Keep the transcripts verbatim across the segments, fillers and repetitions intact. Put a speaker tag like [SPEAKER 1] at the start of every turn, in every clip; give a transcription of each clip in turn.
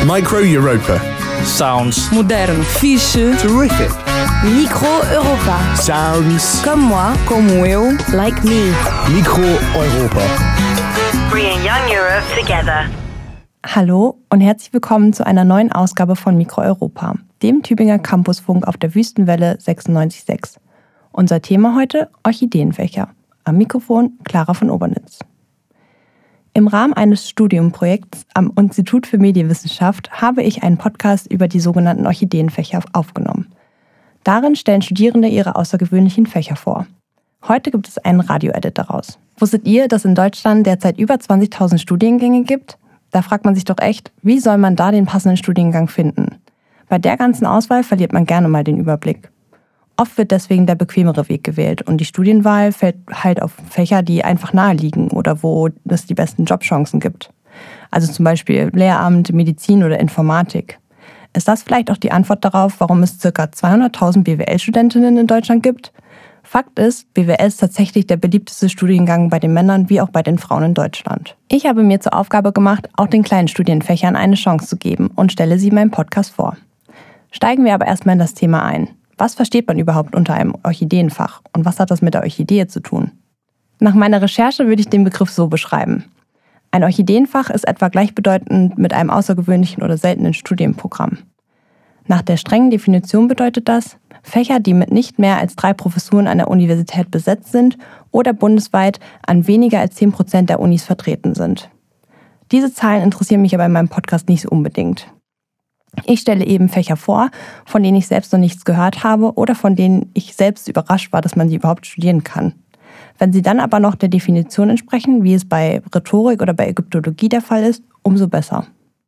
[SPEAKER 1] Micro Europa.
[SPEAKER 2] Sounds.
[SPEAKER 3] Modern.
[SPEAKER 4] Fiche.
[SPEAKER 1] Terrific.
[SPEAKER 5] Micro Europa.
[SPEAKER 1] Sounds.
[SPEAKER 5] Comme moi.
[SPEAKER 3] Como eu.
[SPEAKER 5] Like me.
[SPEAKER 1] Micro Europa.
[SPEAKER 6] Bringing young Europe together.
[SPEAKER 7] Hallo und herzlich willkommen zu einer neuen Ausgabe von Micro Europa, dem Tübinger Campusfunk auf der Wüstenwelle sechsundneunzig Komma sechs. Unser Thema heute: Orchideenfächer. Am Mikrofon Clara von Obernitz. Im Rahmen eines Studiumprojekts am Institut für Medienwissenschaft habe ich einen Podcast über die sogenannten Orchideenfächer aufgenommen. Darin stellen Studierende ihre außergewöhnlichen Fächer vor. Heute gibt es einen Radio-Edit daraus. Wusstet ihr, dass in Deutschland derzeit über zwanzigtausend Studiengänge gibt? Da fragt man sich doch echt, wie soll man da den passenden Studiengang finden? Bei der ganzen Auswahl verliert man gerne mal den Überblick. Oft wird deswegen der bequemere Weg gewählt und die Studienwahl fällt halt auf Fächer, die einfach nahe liegen oder wo es die besten Jobchancen gibt. Also zum Beispiel Lehramt, Medizin oder Informatik. Ist das vielleicht auch die Antwort darauf, warum es ca. zweihunderttausend B W L-Studentinnen in Deutschland gibt? Fakt ist, B W L ist tatsächlich der beliebteste Studiengang bei den Männern wie auch bei den Frauen in Deutschland. Ich habe mir zur Aufgabe gemacht, auch den kleinen Studienfächern eine Chance zu geben und stelle sie in meinem Podcast vor. Steigen wir aber erstmal in das Thema ein. Was versteht man überhaupt unter einem Orchideenfach und was hat das mit der Orchidee zu tun? Nach meiner Recherche würde ich den Begriff so beschreiben. Ein Orchideenfach ist etwa gleichbedeutend mit einem außergewöhnlichen oder seltenen Studienprogramm. Nach der strengen Definition bedeutet das, Fächer, die mit nicht mehr als drei Professuren an der Universität besetzt sind oder bundesweit an weniger als zehn Prozent der Unis vertreten sind. Diese Zahlen interessieren mich aber in meinem Podcast nicht so unbedingt. Ich stelle eben Fächer vor, von denen ich selbst noch nichts gehört habe oder von denen ich selbst überrascht war, dass man sie überhaupt studieren kann. Wenn sie dann aber noch der Definition entsprechen, wie es bei Rhetorik oder bei Ägyptologie der Fall ist, umso besser.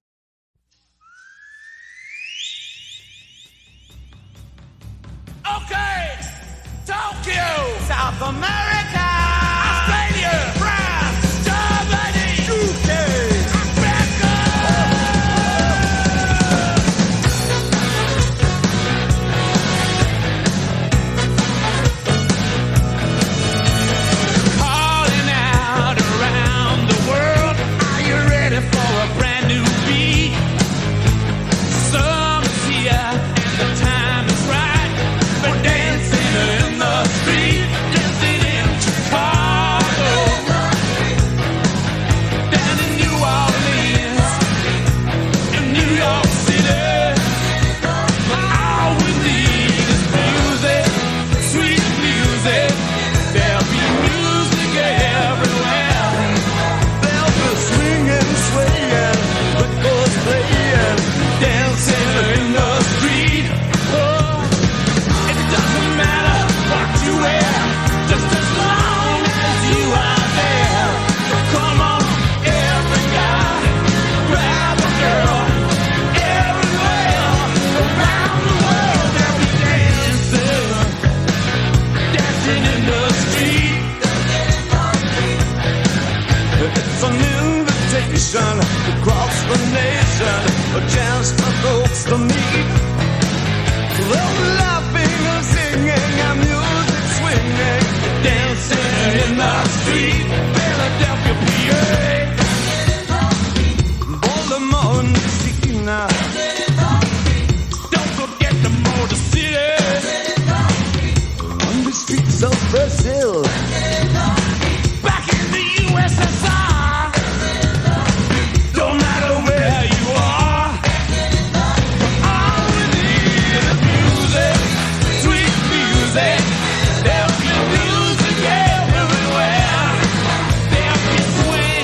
[SPEAKER 8] Okay, Tokyo, South America, Australia, France, Germany, U K, America. Calling out around the world, are you ready for a brand new beat? Summer's here and the time is right. We're dancing in the street, dancing in Chicago, down in New Orleans, in New York City. All we need is music, sweet music. There'll be music everywhere. There'll be swinging, swaying, records playing, dancing in the street. Oh. It doesn't matter what you wear, just as long as you are there. Come on, every guy, grab a girl. Everywhere, around the world, they'll be dancing, dancing in the street. It's an invitation across the nation, a chance for folks to meet. They'll be laughing and singing and music swinging, dancing in the street, Philadelphia, P A, Baltimore, and Messina. Don't forget the Motor City, on the streets of Brazil, back in the U S S R. Don't matter where you are. All we need is music, sweet music. There'll be music everywhere. There'll be swing.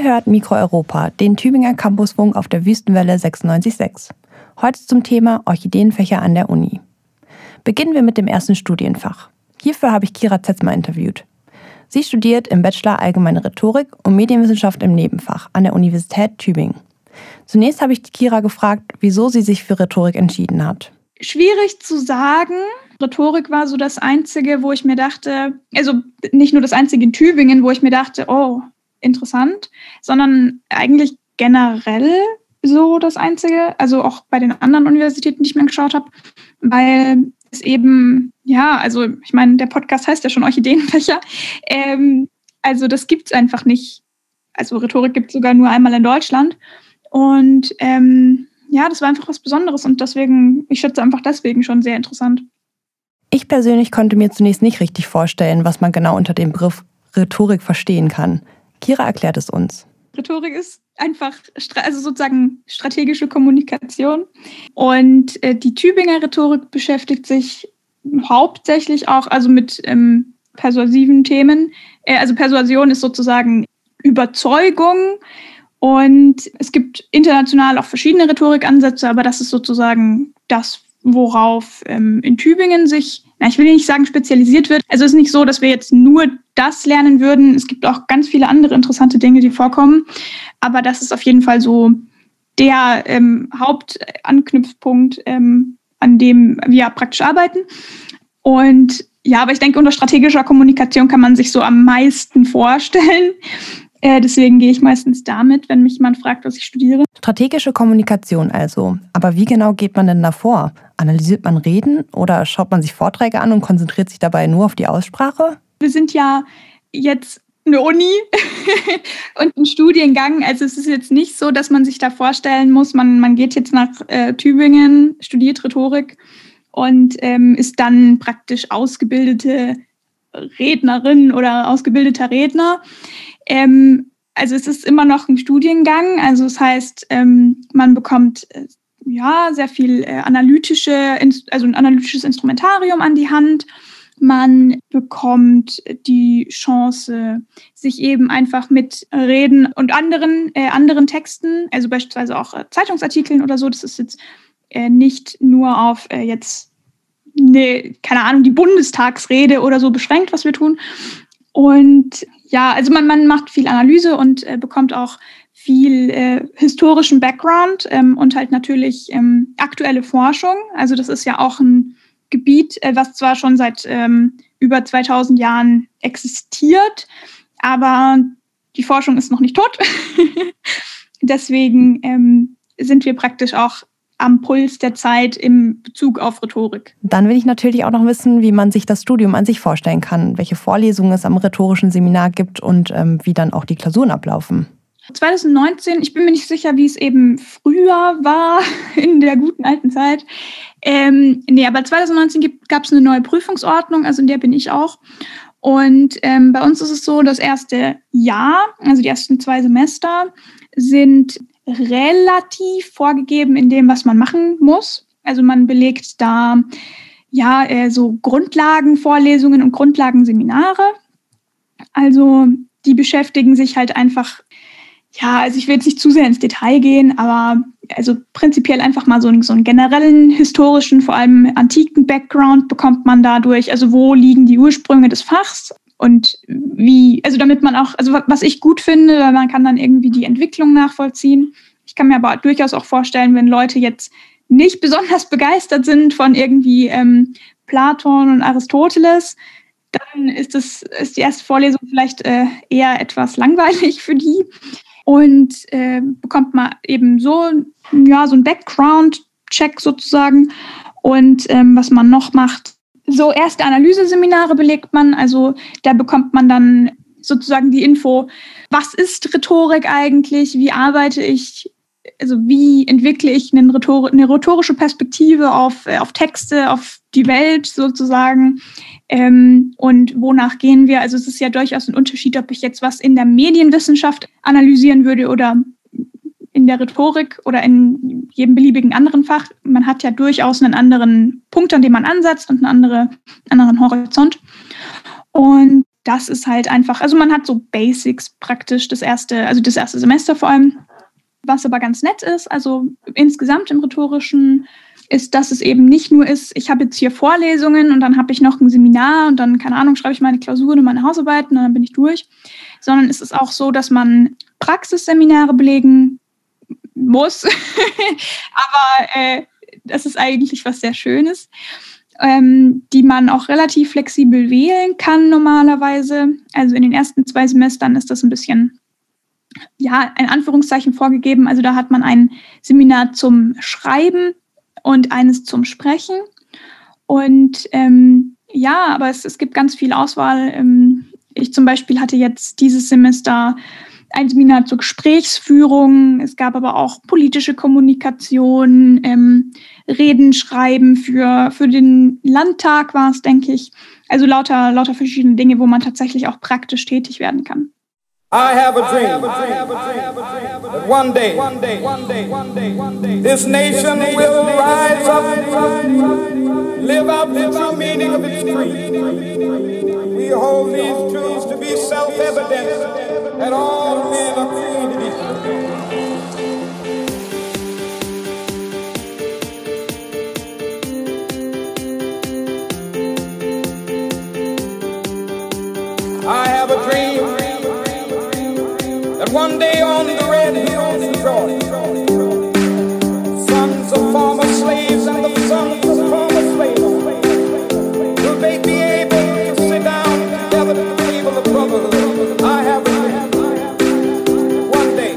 [SPEAKER 7] Ihr hört Mikro Europa, den Tübinger Campusfunk auf der Wüstenwelle sechsundneunzig Komma sechs. Heute zum Thema Orchideenfächer an der Uni. Beginnen wir mit dem ersten Studienfach. Hierfür habe ich Kira Zetzmer interviewt. Sie studiert im Bachelor Allgemeine Rhetorik und Medienwissenschaft im Nebenfach an der Universität Tübingen. Zunächst habe ich die Kira gefragt, wieso sie sich für Rhetorik entschieden hat.
[SPEAKER 2] Schwierig zu sagen. Rhetorik war so das Einzige, wo ich mir dachte, also nicht nur das Einzige in Tübingen, wo ich mir dachte, oh, interessant, sondern eigentlich generell so das Einzige, also auch bei den anderen Universitäten, die ich mir angeschaut habe, weil es eben, ja, also ich meine, der Podcast heißt ja schon Orchideenfächer, ähm, also das gibt es einfach nicht. Also Rhetorik gibt es sogar nur einmal in Deutschland und ähm, ja, das war einfach was Besonderes und deswegen, ich schätze einfach deswegen schon sehr interessant.
[SPEAKER 7] Ich persönlich konnte mir zunächst nicht richtig vorstellen, was man genau unter dem Begriff Rhetorik verstehen kann. Kira erklärt es uns.
[SPEAKER 2] Rhetorik ist einfach, also sozusagen strategische Kommunikation. Und äh, die Tübinger Rhetorik beschäftigt sich hauptsächlich auch also mit ähm, persuasiven Themen. Äh, also Persuasion ist sozusagen Überzeugung. Und es gibt international auch verschiedene Rhetorikansätze, aber das ist sozusagen das, worauf ähm, in Tübingen sich, na, ich will nicht sagen spezialisiert wird. Also es ist nicht so, dass wir jetzt nur das lernen würden. Es gibt auch ganz viele andere interessante Dinge, die vorkommen. Aber das ist auf jeden Fall so der ähm, Hauptanknüpfpunkt, ähm, an dem wir praktisch arbeiten. Und ja, aber ich denke, unter strategischer Kommunikation kann man sich so am meisten vorstellen. Äh, deswegen gehe ich meistens damit, wenn mich jemand fragt, was ich studiere.
[SPEAKER 7] Strategische Kommunikation also. Aber wie genau geht man denn da vor? Analysiert man Reden oder schaut man sich Vorträge an und konzentriert sich dabei nur auf die Aussprache?
[SPEAKER 2] Wir sind ja jetzt eine Uni und ein Studiengang. Also es ist jetzt nicht so, dass man sich da vorstellen muss, man, man geht jetzt nach äh, Tübingen, studiert Rhetorik und ähm, ist dann praktisch ausgebildete Rednerin oder ausgebildeter Redner. Ähm, also es ist immer noch ein Studiengang, also das heißt, ähm, man bekommt äh, ja sehr viel äh, analytische, also ein analytisches Instrumentarium an die Hand. Man bekommt die Chance, sich eben einfach mit Reden und anderen äh, anderen Texten, also beispielsweise auch äh, Zeitungsartikeln oder so, das ist jetzt äh, nicht nur auf äh, jetzt eine, keine Ahnung, die Bundestagsrede oder so beschränkt, was wir tun. Und ja, also man, man macht viel Analyse und äh, bekommt auch viel äh, historischen Background ähm, und halt natürlich ähm, aktuelle Forschung. Also das ist ja auch ein Gebiet, äh, was zwar schon seit ähm, über zweitausend Jahren existiert, aber die Forschung ist noch nicht tot. Deswegen ähm, sind wir praktisch auch am Puls der Zeit im Bezug auf Rhetorik.
[SPEAKER 7] Dann will ich natürlich auch noch wissen, wie man sich das Studium an sich vorstellen kann, welche Vorlesungen es am rhetorischen Seminar gibt und ähm, wie dann auch die Klausuren ablaufen.
[SPEAKER 2] zwanzig neunzehn, ich bin mir nicht sicher, wie es eben früher war, in der guten alten Zeit. Ähm, nee, aber zwanzig neunzehn gab es eine neue Prüfungsordnung, also in der bin ich auch. Und ähm, bei uns ist es so, das erste Jahr, also die ersten zwei Semester, sind relativ vorgegeben in dem, was man machen muss. Also man belegt da ja äh, so Grundlagenvorlesungen und Grundlagenseminare. Also die beschäftigen sich halt einfach, ja, also ich will jetzt nicht zu sehr ins Detail gehen, aber also prinzipiell einfach mal so einen, so einen generellen historischen, vor allem antiken Background bekommt man dadurch. Also wo liegen die Ursprünge des Fachs? Und wie, also damit man auch, also was ich gut finde, weil man kann dann irgendwie die Entwicklung nachvollziehen. Ich kann mir aber durchaus auch vorstellen, wenn Leute jetzt nicht besonders begeistert sind von irgendwie ähm, Platon und Aristoteles, dann ist das ist die erste Vorlesung vielleicht äh, eher etwas langweilig für die. Und äh, bekommt man eben so, ja, so einen Background-Check sozusagen. Und ähm, was man noch macht, so erste Analyseseminare belegt man, also da bekommt man dann sozusagen die Info, was ist Rhetorik eigentlich, wie arbeite ich, also wie entwickle ich eine, Rhetor- eine rhetorische Perspektive auf, auf Texte, auf die Welt sozusagen ähm, und wonach gehen wir. Also es ist ja durchaus ein Unterschied, ob ich jetzt was in der Medienwissenschaft analysieren würde oder in der Rhetorik oder in jedem beliebigen anderen Fach. Man hat ja durchaus einen anderen Punkt, an dem man ansetzt und einen andere, anderen Horizont. Und das ist halt einfach, also man hat so Basics praktisch, das erste, also das erste Semester vor allem, was aber ganz nett ist, also insgesamt im Rhetorischen, ist, dass es eben nicht nur ist, ich habe jetzt hier Vorlesungen und dann habe ich noch ein Seminar und dann, keine Ahnung, schreibe ich meine Klausuren und meine Hausarbeiten und dann bin ich durch, sondern es ist auch so, dass man Praxisseminare belegen muss, aber äh, das ist eigentlich was sehr Schönes, ähm, die man auch relativ flexibel wählen kann normalerweise. Also in den ersten zwei Semestern ist das ein bisschen, ja, in Anführungszeichen vorgegeben. Also da hat man ein Seminar zum Schreiben und eines zum Sprechen. Und ähm, ja, aber es, es gibt ganz viel Auswahl. Ähm, ich zum Beispiel hatte jetzt dieses Semester ein Seminar zur Gesprächsführung. Es gab aber auch politische Kommunikation, ähm, Reden schreiben für, für den Landtag war es, denke ich. Also lauter, lauter verschiedene Dinge, wo man tatsächlich auch praktisch tätig werden kann.
[SPEAKER 3] I have a dream that one day, one day, one day, one day, one day, this nation will rise up, live out the true meaning of its creed. We hold these truths to be self-evident, that all men are created equal. I have a dream that one day on the red hills of Georgia, sons of former slaves and the sons of former slaves, will they be able to sit down together at the table of brotherhood? I have a dream one day.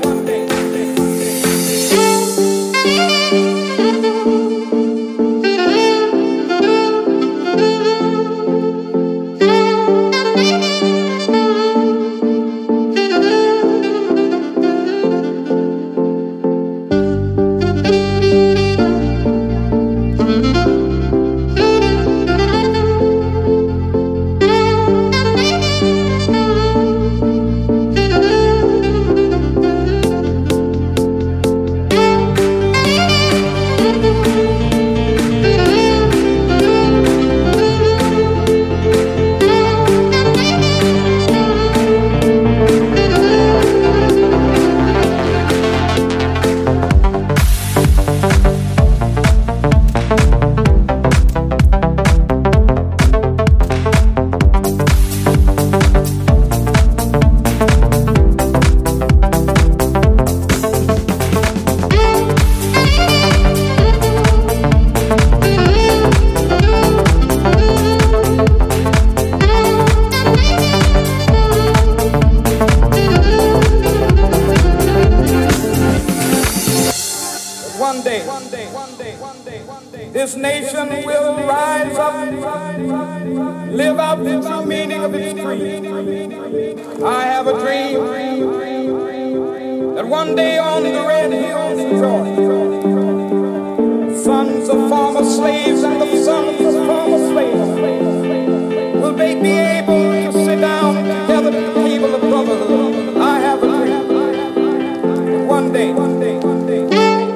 [SPEAKER 3] This nation will rise up, live out the true meaning of its creed. I have a dream that one day on the red hills of Georgia, sons of former slaves and the sons of former slaves, will they be able to sit down together at the table of brotherhood? I have a dream that one day, one day, one day.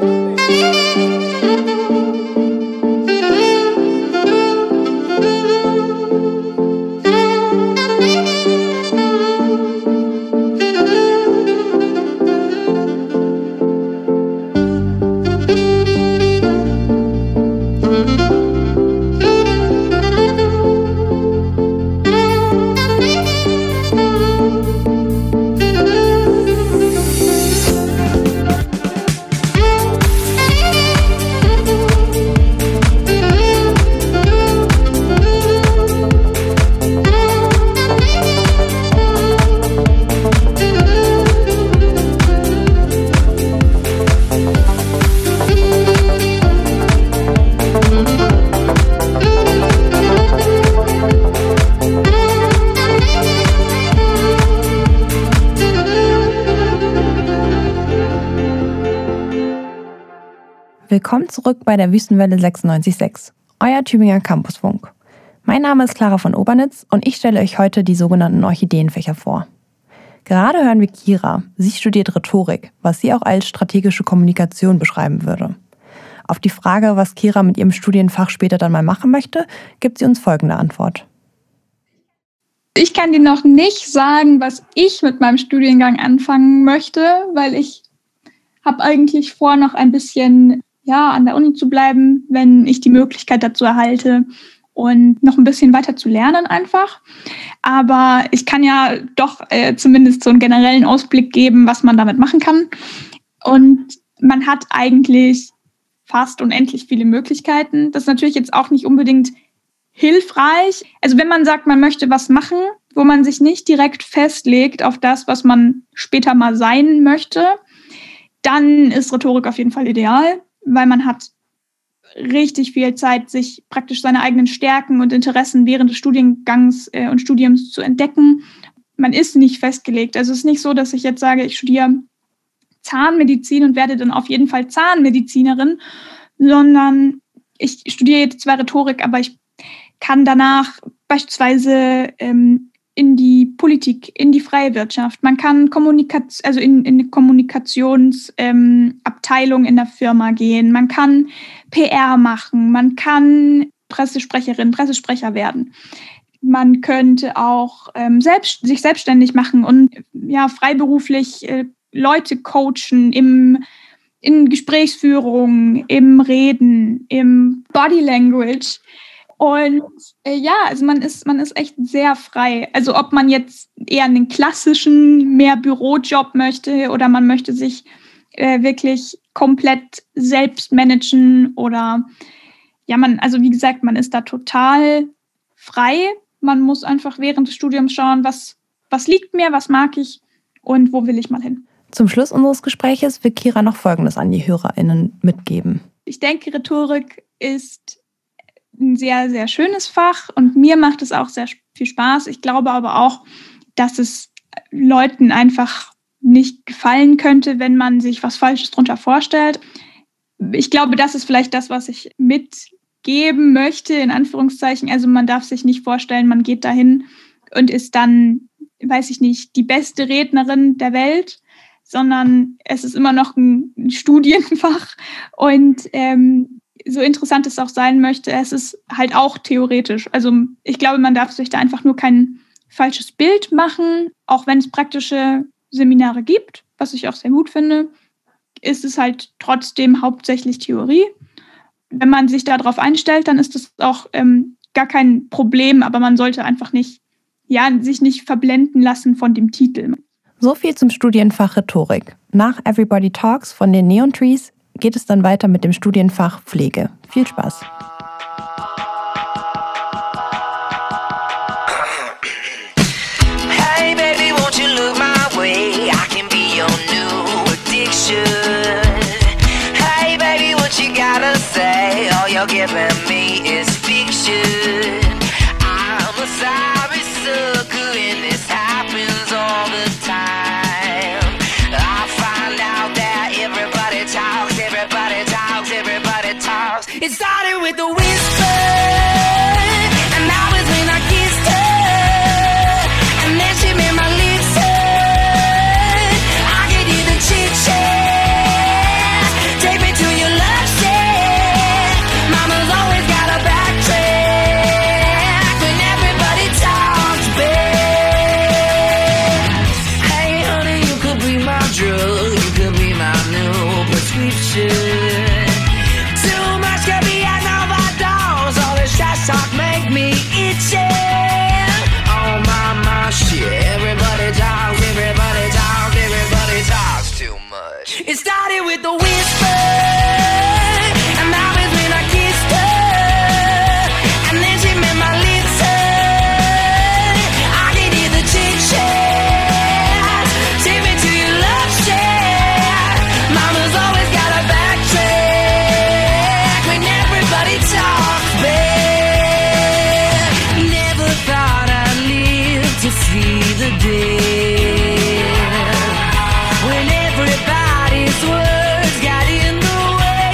[SPEAKER 7] Willkommen zurück bei der Wüstenwelle sechsundneunzig Komma sechs, euer Tübinger Campusfunk. Mein Name ist Clara von Obernitz und ich stelle euch heute die sogenannten Orchideenfächer vor. Gerade hören wir Kira. Sie studiert Rhetorik, was sie auch als strategische Kommunikation beschreiben würde. Auf die Frage, was Kira mit ihrem Studienfach später dann mal machen möchte, gibt sie uns folgende Antwort.
[SPEAKER 2] Ich kann dir noch nicht sagen, was ich mit meinem Studiengang anfangen möchte, weil ich habe eigentlich vor, noch ein bisschen ja, an der Uni zu bleiben, wenn ich die Möglichkeit dazu erhalte und noch ein bisschen weiter zu lernen einfach. Aber ich kann ja doch äh, zumindest so einen generellen Ausblick geben, was man damit machen kann. Und man hat eigentlich fast unendlich viele Möglichkeiten. Das ist natürlich jetzt auch nicht unbedingt hilfreich. Also wenn man sagt, man möchte was machen, wo man sich nicht direkt festlegt auf das, was man später mal sein möchte, dann ist Rhetorik auf jeden Fall ideal, weil man hat richtig viel Zeit, sich praktisch seine eigenen Stärken und Interessen während des Studiengangs äh, und Studiums zu entdecken. Man ist nicht festgelegt. Also es ist nicht so, dass ich jetzt sage, ich studiere Zahnmedizin und werde dann auf jeden Fall Zahnmedizinerin, sondern ich studiere jetzt zwar Rhetorik, aber ich kann danach beispielsweise ähm, in die Politik, in die freie Wirtschaft. Man kann Kommunikation, also in, in eine Kommunikationsabteilung ähm, in der Firma gehen. Man kann P R machen. Man kann Pressesprecherin, Pressesprecher werden. Man könnte auch ähm, selbst, sich selbstständig machen und ja, freiberuflich äh, Leute coachen im, in Gesprächsführung, im Reden, im Body Language. Und äh, ja, also man ist, man ist echt sehr frei. Also ob man jetzt eher einen klassischen, mehr Bürojob möchte oder man möchte sich äh, wirklich komplett selbst managen oder ja, man, also wie gesagt, man ist da total frei. Man muss einfach während des Studiums schauen, was, was liegt mir, was mag ich und wo will ich mal hin.
[SPEAKER 7] Zum Schluss unseres Gespräches will Kira noch Folgendes an die HörerInnen mitgeben.
[SPEAKER 2] Ich denke, Rhetorik ist ein sehr, sehr schönes Fach und mir macht es auch sehr viel Spaß. Ich glaube aber auch, dass es Leuten einfach nicht gefallen könnte, wenn man sich was Falsches drunter vorstellt. Ich glaube, das ist vielleicht das, was ich mitgeben möchte, in Anführungszeichen. Also man darf sich nicht vorstellen, man geht dahin und ist dann, weiß ich nicht, die beste Rednerin der Welt, sondern es ist immer noch ein Studienfach und ähm, so interessant es auch sein möchte, es ist halt auch theoretisch. Also ich glaube, man darf sich da einfach nur kein falsches Bild machen, auch wenn es praktische Seminare gibt, was ich auch sehr gut finde, ist es halt trotzdem hauptsächlich Theorie. Wenn man sich darauf einstellt, dann ist das auch ähm, gar kein Problem, aber man sollte einfach nicht, ja, sich nicht verblenden lassen von dem Titel.
[SPEAKER 7] So viel zum Studienfach Rhetorik. Nach Everybody Talks von den Neon Trees geht es dann weiter mit dem Studienfach Pflege. Viel Spaß!
[SPEAKER 4] Hey baby, won't you look my way? I can be your new addiction. Hey baby, what you gotta say? All you're giving me is fiction. I'm a sorry sucker and this happens all the time. I find out that everybody talks, everybody talks, everybody talks. It started with a whisper, and that was when I kissed her, and then she made my lips hurt. I could hear the chit chat, take me to your love shack. Mama's always got a backtrack when everybody talks back. Hey honey, you could be my drug, you could be my new prescription. Talk make me itchy. Oh my, my shit. Everybody talks, everybody talks, everybody talks too much. It started with a whisper, and that was when I kissed her, and then she made my lips hurt. I could hear the chit chat, take me to your love shack. Mama's always got a backtrack when everybody talks back. To see the day when everybody's words got in the way.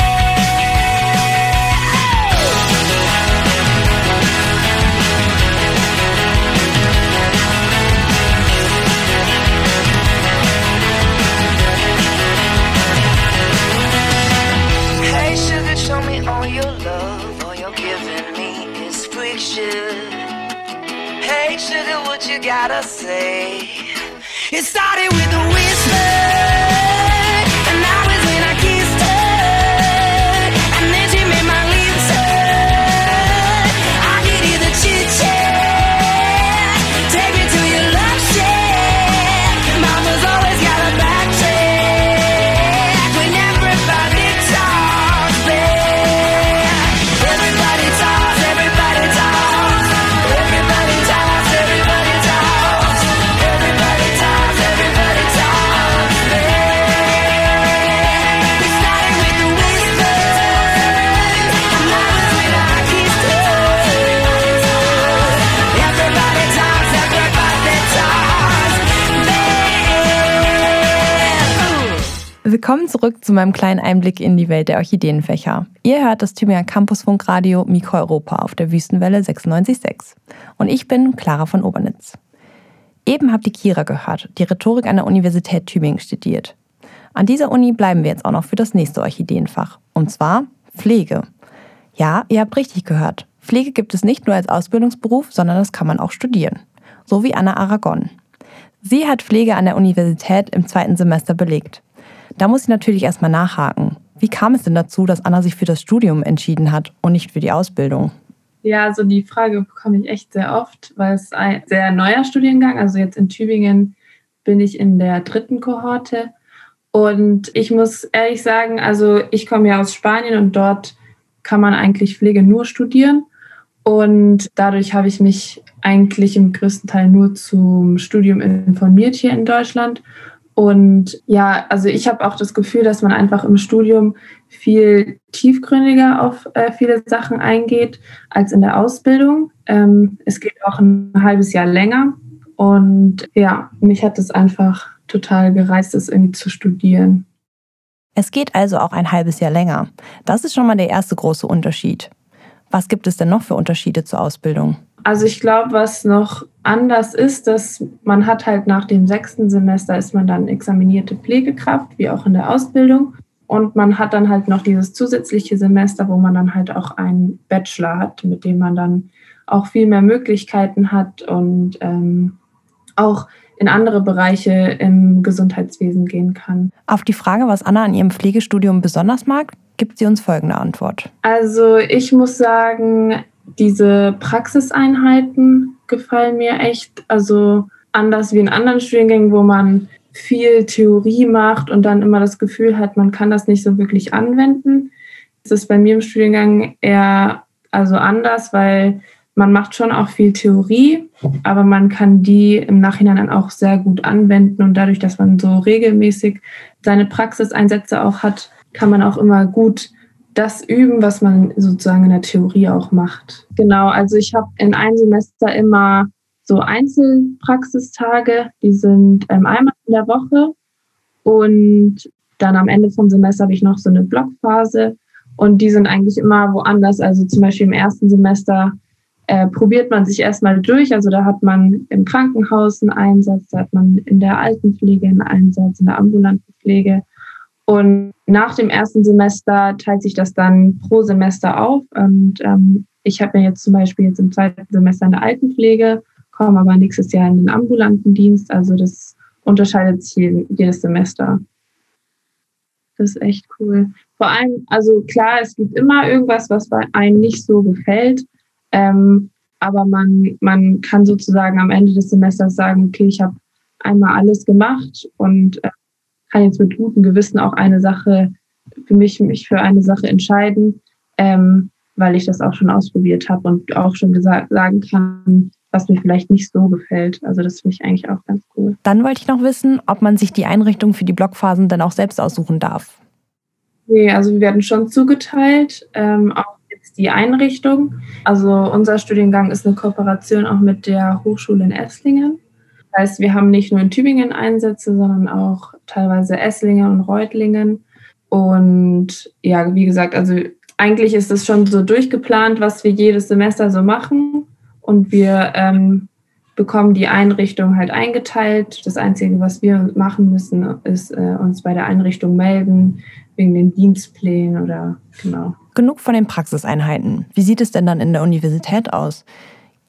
[SPEAKER 4] Hey sugar, show me all your love. All you're giving me is friction. Hey Hey, sugar, what you gotta say? It started with a whisper, and that was when I kissed her, and then she made my lips hurt. I could hear the chit-chat, take me to your love shack. Mama's always got a back track when everybody talks there. Everybody talks, everybody talks, everybody talks, everybody talks, everybody talks, everybody talks there. It started with a whisper, and that was when I kissed her. Everybody talks, everybody talks there.
[SPEAKER 7] Willkommen zurück zu meinem kleinen Einblick in die Welt der Orchideenfächer. Ihr hört das Tübinger Campusfunkradio Mikro Europa auf der Wüstenwelle sechsundneunzig Komma sechs. Und ich bin Clara von Obernitz. Eben habt ihr Kira gehört, die Rhetorik an der Universität Tübingen studiert. An dieser Uni bleiben wir jetzt auch noch für das nächste Orchideenfach. Und zwar Pflege. Ja, ihr habt richtig gehört. Pflege gibt es nicht nur als Ausbildungsberuf, sondern das kann man auch studieren. So wie Anna Aragon. Sie hat Pflege an der Universität im zweiten Semester belegt. Da muss ich natürlich erstmal nachhaken. Wie kam es denn dazu, dass Anna sich für das Studium entschieden hat und nicht für die Ausbildung?
[SPEAKER 9] Ja, also die Frage bekomme ich echt sehr oft, weil es ein sehr neuer Studiengang, also jetzt in Tübingen bin ich in der dritten Kohorte. Und ich muss ehrlich sagen, also ich komme ja aus Spanien und dort kann man eigentlich Pflege nur studieren. Und dadurch habe ich mich eigentlich im größten Teil nur zum Studium informiert hier in Deutschland. Und ja, also ich habe auch das Gefühl, dass man einfach im Studium viel tiefgründiger auf äh, viele Sachen eingeht als in der Ausbildung. Ähm, es geht auch ein halbes Jahr länger. Und ja, mich hat es einfach total gereizt, das irgendwie zu studieren.
[SPEAKER 7] Es geht also auch ein halbes Jahr länger. Das ist schon mal der erste große Unterschied. Was gibt es denn noch für Unterschiede zur Ausbildung?
[SPEAKER 9] Also ich glaube, was noch anders ist, dass man hat halt nach dem sechsten Semester ist man dann examinierte Pflegekraft, wie auch in der Ausbildung. Und man hat dann halt noch dieses zusätzliche Semester, wo man dann halt auch einen Bachelor hat, mit dem man dann auch viel mehr Möglichkeiten hat und ähm, auch in andere Bereiche im Gesundheitswesen gehen kann.
[SPEAKER 7] Auf die Frage, was Anna an ihrem Pflegestudium besonders mag, gibt sie uns folgende Antwort.
[SPEAKER 9] Also ich muss sagen, diese Praxiseinheiten gefallen mir echt. Also anders wie in anderen Studiengängen, wo man viel Theorie macht und dann immer das Gefühl hat, man kann das nicht so wirklich anwenden. Das ist bei mir im Studiengang eher also anders, weil man macht schon auch viel Theorie, aber man kann die im Nachhinein dann auch sehr gut anwenden. Und dadurch, dass man so regelmäßig seine Praxiseinsätze auch hat, kann man auch immer gut das üben, was man sozusagen in der Theorie auch macht. Genau, also ich habe in einem Semester immer so Einzelpraxistage, die sind ähm, einmal in der Woche und dann am Ende vom Semester habe ich noch so eine Blockphase und die sind eigentlich immer woanders. Also zum Beispiel im ersten Semester äh, probiert man sich erstmal durch, also da hat man im Krankenhaus einen Einsatz, da hat man in der Altenpflege einen Einsatz, in der ambulanten Pflege. Und nach dem ersten Semester teilt sich das dann pro Semester auf. Und ähm, ich habe mir jetzt zum Beispiel jetzt im zweiten Semester in der Altenpflege, komme aber nächstes Jahr in den ambulanten Dienst. Also das unterscheidet sich jedes Semester. Das ist echt cool. Vor allem, also klar, es gibt immer irgendwas, was bei einem nicht so gefällt. Ähm, aber man, man kann sozusagen am Ende des Semesters sagen, okay, ich habe einmal alles gemacht und äh, kann jetzt mit gutem Gewissen auch eine Sache, für mich, mich für eine Sache entscheiden, ähm, weil ich das auch schon ausprobiert habe und auch schon gesagt, sagen kann, was mir vielleicht nicht so gefällt. Also das finde ich eigentlich auch ganz cool.
[SPEAKER 7] Dann wollte ich noch wissen, ob man sich die Einrichtung für die Blockphasen dann auch selbst aussuchen darf.
[SPEAKER 9] Nee, also wir werden schon zugeteilt, ähm, auch jetzt die Einrichtung. Also unser Studiengang ist eine Kooperation auch mit der Hochschule in Esslingen. Das heißt, wir haben nicht nur in Tübingen Einsätze, sondern auch teilweise Esslingen und Reutlingen. Und ja, wie gesagt, also eigentlich ist es schon so durchgeplant, was wir jedes Semester so machen. Und wir ähm, bekommen die Einrichtung halt eingeteilt. Das Einzige, was wir machen müssen, ist äh, uns bei der Einrichtung melden, wegen den Dienstplänen oder genau.
[SPEAKER 7] Genug von den Praxiseinheiten. Wie sieht es denn dann in der Universität aus?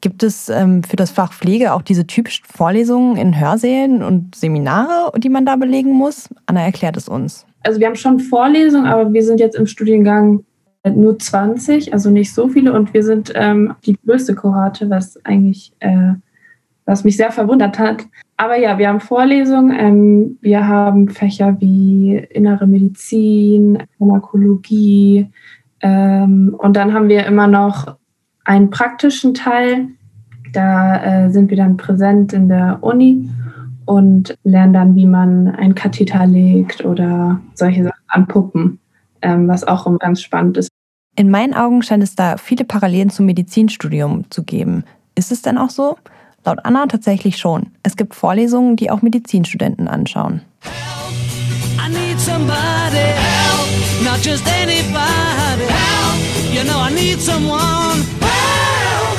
[SPEAKER 7] Gibt es ähm, für das Fach Pflege auch diese typischen Vorlesungen in Hörsälen und Seminare, die man da belegen muss? Anna erklärt es uns.
[SPEAKER 9] Also wir haben schon Vorlesungen, aber wir sind jetzt im Studiengang nur zwanzig, also nicht so viele. Und wir sind ähm, die größte Kohorte, was eigentlich, äh, was mich sehr verwundert hat. Aber ja, wir haben Vorlesungen. Ähm, wir haben Fächer wie Innere Medizin, Pharmakologie. Ähm, und dann haben wir immer noch einen praktischen Teil. Da äh, sind wir dann präsent in der Uni und lernen dann, wie man einen Katheter legt oder solche Sachen an Puppen, ähm, was auch ganz spannend ist.
[SPEAKER 7] In meinen Augen scheint es da viele Parallelen zum Medizinstudium zu geben. Ist es denn auch so? Laut Anna tatsächlich schon. Es gibt Vorlesungen, die auch Medizinstudenten anschauen.
[SPEAKER 8] I need somebody help, not just anybody help. You know I need someone help.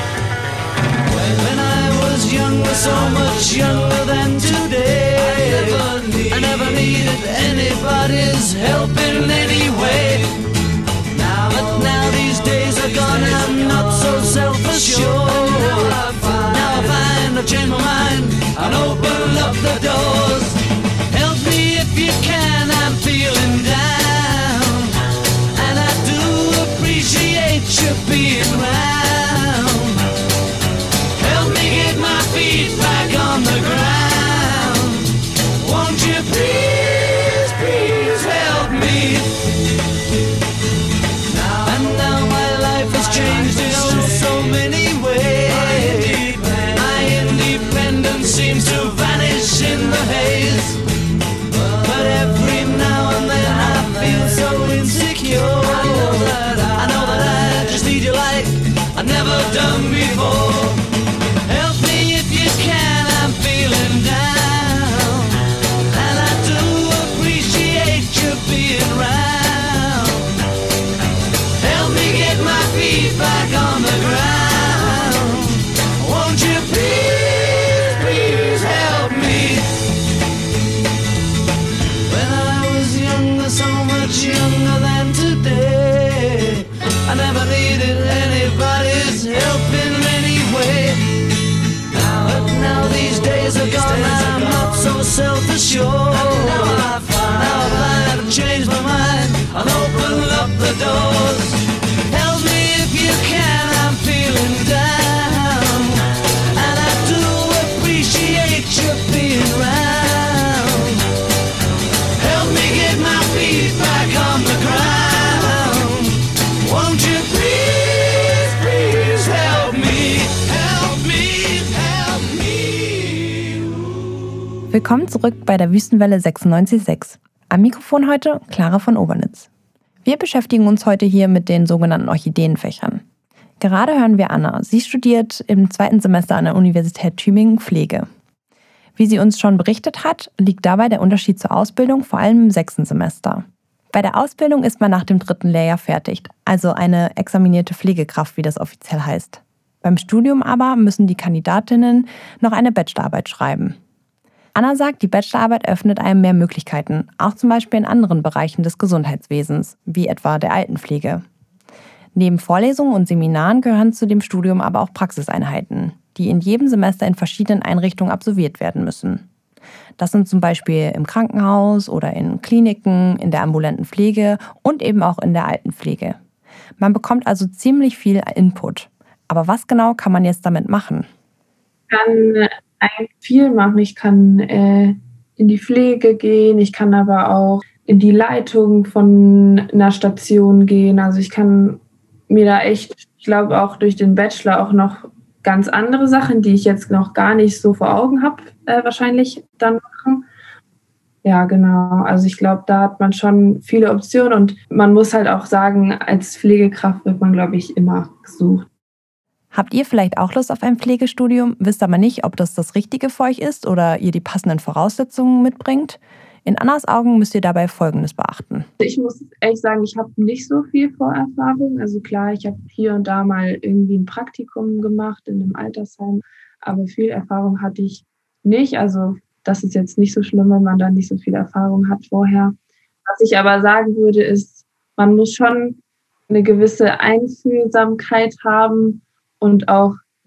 [SPEAKER 8] When I was younger, so much younger than today, I never, need, I never needed anybody's help in any way. Now, but now these days are gone, I'm not so self-assured. Now I find, now I find I've changed my mind and open up the doors. Help me if you can, I'm feeling down, and I do appreciate you being round. Help me get my feet back on the ground. Won't you please, please help me? Now, and now my life has changed in oh so many ways. My independence seems to vanish in the haze. But every now and then I feel so insecure. I know that I, I, know that I just need you like I've never done before. Help me if you can, I'm feeling down, and I do appreciate you being round. Help me get my feet back on the ground. Won't you please, please help me? When I was younger, so much younger than today, I never needed anybody's help in any way. Now, but now these days are gone, I'm not so self-assured. Now I find, now I find I've changed my mind, I'll open up the doors. Help me if you can, I'm feeling down, and I do appreciate you being round. Help me get my feet back on the ground. Won't you please, please help me, help me, help me.
[SPEAKER 7] Willkommen zurück bei der Wüstenwelle sechsundneunzig Komma sechs. Am Mikrofon heute Clara von Obernitz. Wir beschäftigen uns heute hier mit den sogenannten Orchideenfächern. Gerade hören wir Anna. Sie studiert im zweiten Semester an der Universität Tübingen Pflege. Wie sie uns schon berichtet hat, liegt dabei der Unterschied zur Ausbildung vor allem im sechsten Semester. Bei der Ausbildung ist man nach dem dritten Lehrjahr fertig, also eine examinierte Pflegekraft, wie das offiziell heißt. Beim Studium aber müssen die Kandidatinnen noch eine Bachelorarbeit schreiben. Anna sagt, die Bachelorarbeit öffnet einem mehr Möglichkeiten, auch zum Beispiel in anderen Bereichen des Gesundheitswesens, wie etwa der Altenpflege. Neben Vorlesungen und Seminaren gehören zu dem Studium aber auch Praxiseinheiten, die in jedem Semester in verschiedenen Einrichtungen absolviert werden müssen. Das sind zum Beispiel im Krankenhaus oder in Kliniken, in der ambulanten Pflege und eben auch in der Altenpflege. Man bekommt also ziemlich viel Input. Aber was genau kann man jetzt damit machen?
[SPEAKER 9] Ich kann eigentlich viel machen. Ich kann äh, in die Pflege gehen, ich kann aber auch in die Leitung von einer Station gehen. Also ich kann mir da echt, ich glaube auch durch den Bachelor auch noch ganz andere Sachen, die ich jetzt noch gar nicht so vor Augen habe, äh, wahrscheinlich dann machen. Ja, genau. Also ich glaube, da hat man schon viele Optionen und man muss halt auch sagen, als Pflegekraft wird man, glaube ich, immer gesucht.
[SPEAKER 7] Habt ihr vielleicht auch Lust auf ein Pflegestudium, wisst aber nicht, ob das das Richtige für euch ist oder ihr die passenden Voraussetzungen mitbringt? In Annas Augen müsst ihr dabei Folgendes beachten.
[SPEAKER 9] Ich muss ehrlich sagen, ich habe nicht so viel Vorerfahrung. Also klar, ich habe hier und da mal irgendwie ein Praktikum gemacht in einem Altersheim, aber viel Erfahrung hatte ich nicht. Also das ist jetzt nicht so schlimm, wenn man da nicht so viel Erfahrung hat vorher. Was ich aber sagen würde, ist, man muss schon eine gewisse Einfühlsamkeit haben und auch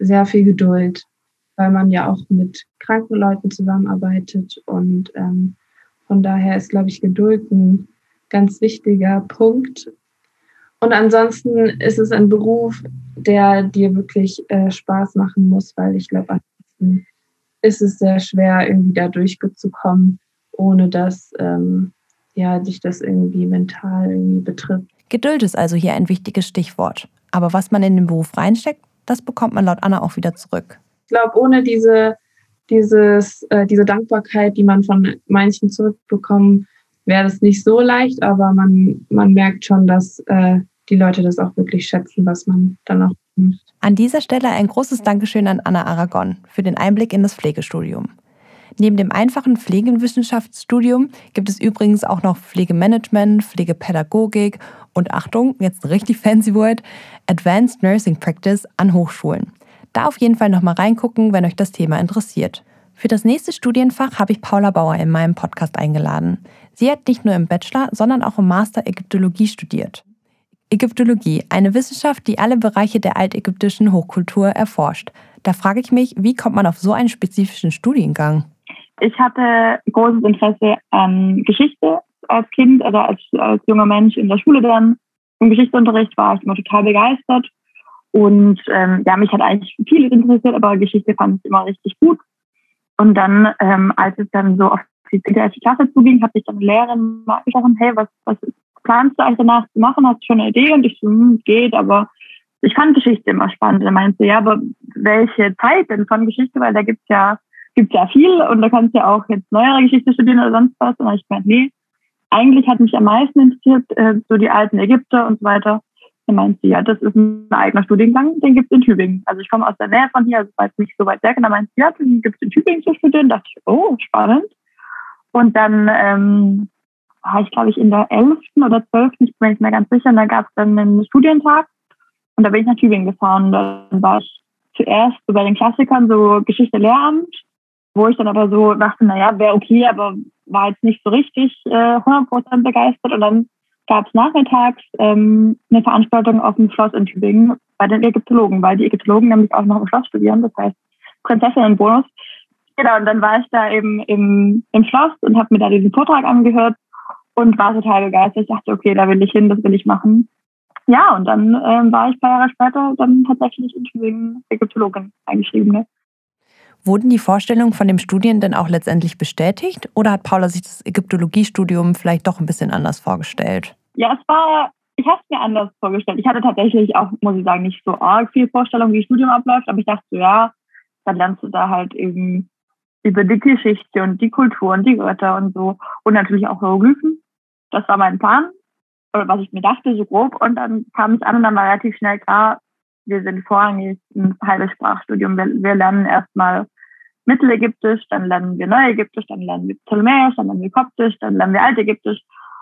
[SPEAKER 9] sehr viel Geduld, weil man ja auch mit kranken Leuten zusammenarbeitet und ähm, von daher ist, glaube ich, Geduld ein ganz wichtiger Punkt. Und ansonsten ist es ein Beruf, der dir wirklich äh, Spaß machen muss, weil ich glaube, ansonsten ist es sehr schwer, irgendwie da durchzukommen, ohne dass ähm, ja, dich das irgendwie mental irgendwie betrifft.
[SPEAKER 7] Geduld ist also hier ein wichtiges Stichwort. Aber was man in den Beruf reinsteckt, das bekommt man laut Anna auch wieder zurück.
[SPEAKER 9] Ich glaube, ohne diese, dieses, äh, diese Dankbarkeit, die man von manchen zurückbekommt, wäre das nicht so leicht, aber man, man merkt schon, dass äh, die Leute das auch wirklich schätzen, was man dann auch macht.
[SPEAKER 7] An dieser Stelle ein großes Dankeschön an Anna Aragon für den Einblick in das Pflegestudium. Neben dem einfachen Pflegewissenschaftsstudium gibt es übrigens auch noch Pflegemanagement, Pflegepädagogik und Achtung, jetzt ein richtig fancy Word, Advanced Nursing Practice an Hochschulen. Da auf jeden Fall nochmal reingucken, wenn euch das Thema interessiert. Für das nächste Studienfach habe ich Paula Bauer in meinem Podcast eingeladen. Sie hat nicht nur im Bachelor, sondern auch im Master Ägyptologie studiert. Ägyptologie, eine Wissenschaft, die alle Bereiche der altägyptischen Hochkultur erforscht. Da frage ich mich, wie kommt man auf so einen spezifischen Studiengang?
[SPEAKER 10] Ich hatte großes Interesse an Geschichte als Kind oder als, als junger Mensch in der Schule dann. Im Geschichtsunterricht war ich immer total begeistert. Und ähm, ja, mich hat eigentlich vieles interessiert, aber Geschichte fand ich immer richtig gut. Und dann, ähm, als es dann so auf die erste Klasse zuging, hat sich dann eine Lehrerin mal gesprochen, hey, was, was planst du eigentlich danach zu machen? Hast du schon eine Idee? Und ich so, hm, geht, aber ich fand Geschichte immer spannend. Er meinte, ja, aber welche Zeit denn von Geschichte? Weil da gibt's ja, gibt's ja viel und da kannst du ja auch jetzt neuere Geschichte studieren oder sonst was. Und dann habe ich gemeint, nee, eigentlich hat mich am meisten interessiert, äh, so die alten Ägypter und so weiter. Er meinte, ja, das ist ein eigener Studiengang, den gibt's in Tübingen. Also ich komme aus der Nähe von hier, also war jetzt nicht so weit weg. Und dann meinte, ja, den gibt's in Tübingen zu studieren. Da dachte ich, oh, spannend. Und dann ähm, war ich, glaube ich, in der elften oder zwölften, ich bin mir nicht mehr ganz sicher, und da gab es dann einen Studientag und da bin ich nach Tübingen gefahren. Und dann war ich zuerst so bei den Klassikern so Geschichte-Lehramt, wo ich dann aber so dachte, naja, wäre okay, aber war jetzt nicht so richtig äh, hundert Prozent begeistert. Und dann gab es nachmittags ähm, eine Veranstaltung auf dem Schloss in Tübingen bei den Ägyptologen, weil die Ägyptologen nämlich auch noch im Schloss studieren, das heißt Prinzessinnenbonus. Genau, und dann war ich da eben im, im Schloss und habe mir da diesen Vortrag angehört und war total begeistert. Ich dachte, okay, da will ich hin, das will ich machen. Ja, und dann ähm, war ich ein paar Jahre später dann tatsächlich in Tübingen Ägyptologin eingeschrieben. Ne?
[SPEAKER 7] Wurden die Vorstellungen von dem Studien denn auch letztendlich bestätigt oder hat Paula sich das Ägyptologiestudium vielleicht doch ein bisschen anders vorgestellt?
[SPEAKER 10] Ja, es war, ich habe es mir anders vorgestellt. Ich hatte tatsächlich auch, muss ich sagen, nicht so arg viel Vorstellung, wie Studium abläuft, aber ich dachte so, ja, dann lernst du da halt eben über die Geschichte und die Kultur und die Götter und so und natürlich auch Hieroglyphen. Das war mein Plan, oder was ich mir dachte, so grob. Und dann kam ich an und dann war relativ schnell klar, wir sind vorrangig ein halbes Sprachstudium. Wir, wir lernen erstmal Mittelägyptisch, dann lernen wir Neuägyptisch, dann lernen wir Ptolemäisch, dann lernen wir Koptisch, dann lernen wir Altägyptisch.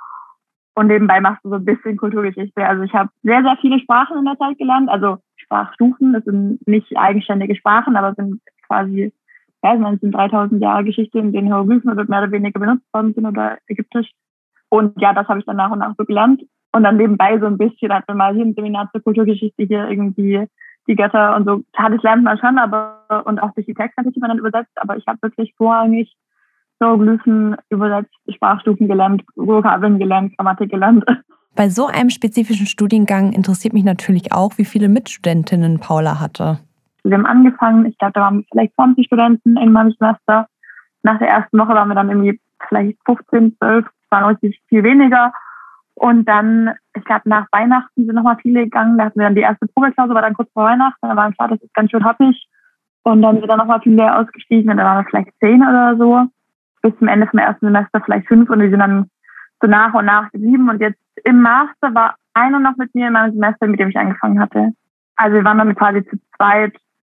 [SPEAKER 10] Und nebenbei machst du so ein bisschen Kulturgeschichte. Also ich habe sehr, sehr viele Sprachen in der Zeit gelernt. Also Sprachstufen, das sind nicht eigenständige Sprachen, aber sind quasi, ja, ich meine, es sind dreitausend Jahre Geschichte, in denen Hieroglyphen oder mehr oder weniger benutzt worden sind oder Ägyptisch. Und ja, das habe ich dann nach und nach so gelernt. Und dann nebenbei so ein bisschen, hat man mal hier ein Seminar zur Kulturgeschichte, hier irgendwie die Götter und so. Das lernt man schon, aber und auch durch die Texte die man dann übersetzt. Aber ich habe wirklich vorrangig Hieroglyphen übersetzt, Sprachstufen gelernt, Vokabeln gelernt, Grammatik gelernt.
[SPEAKER 7] Bei so einem spezifischen Studiengang interessiert mich natürlich auch, wie viele Mitstudentinnen Paula hatte.
[SPEAKER 10] Wir haben angefangen, ich glaube, da waren vielleicht zwanzig Studenten in meinem Semester. Nach der ersten Woche waren wir dann irgendwie vielleicht fünfzehn, zwölf, es waren richtig viel weniger. Und dann, ich glaube, nach Weihnachten sind nochmal viele gegangen. Da hatten wir dann die erste Probeklausur, war dann kurz vor Weihnachten. Da war klar, das ist ganz schön happig. Und dann sind dann nochmal viele ausgestiegen und dann waren wir vielleicht zehn oder so. Bis zum Ende vom ersten Semester vielleicht fünf und wir sind dann so nach und nach geblieben. Und jetzt im Master war einer noch mit mir in meinem Semester, mit dem ich angefangen hatte. Also wir waren dann quasi zu zweit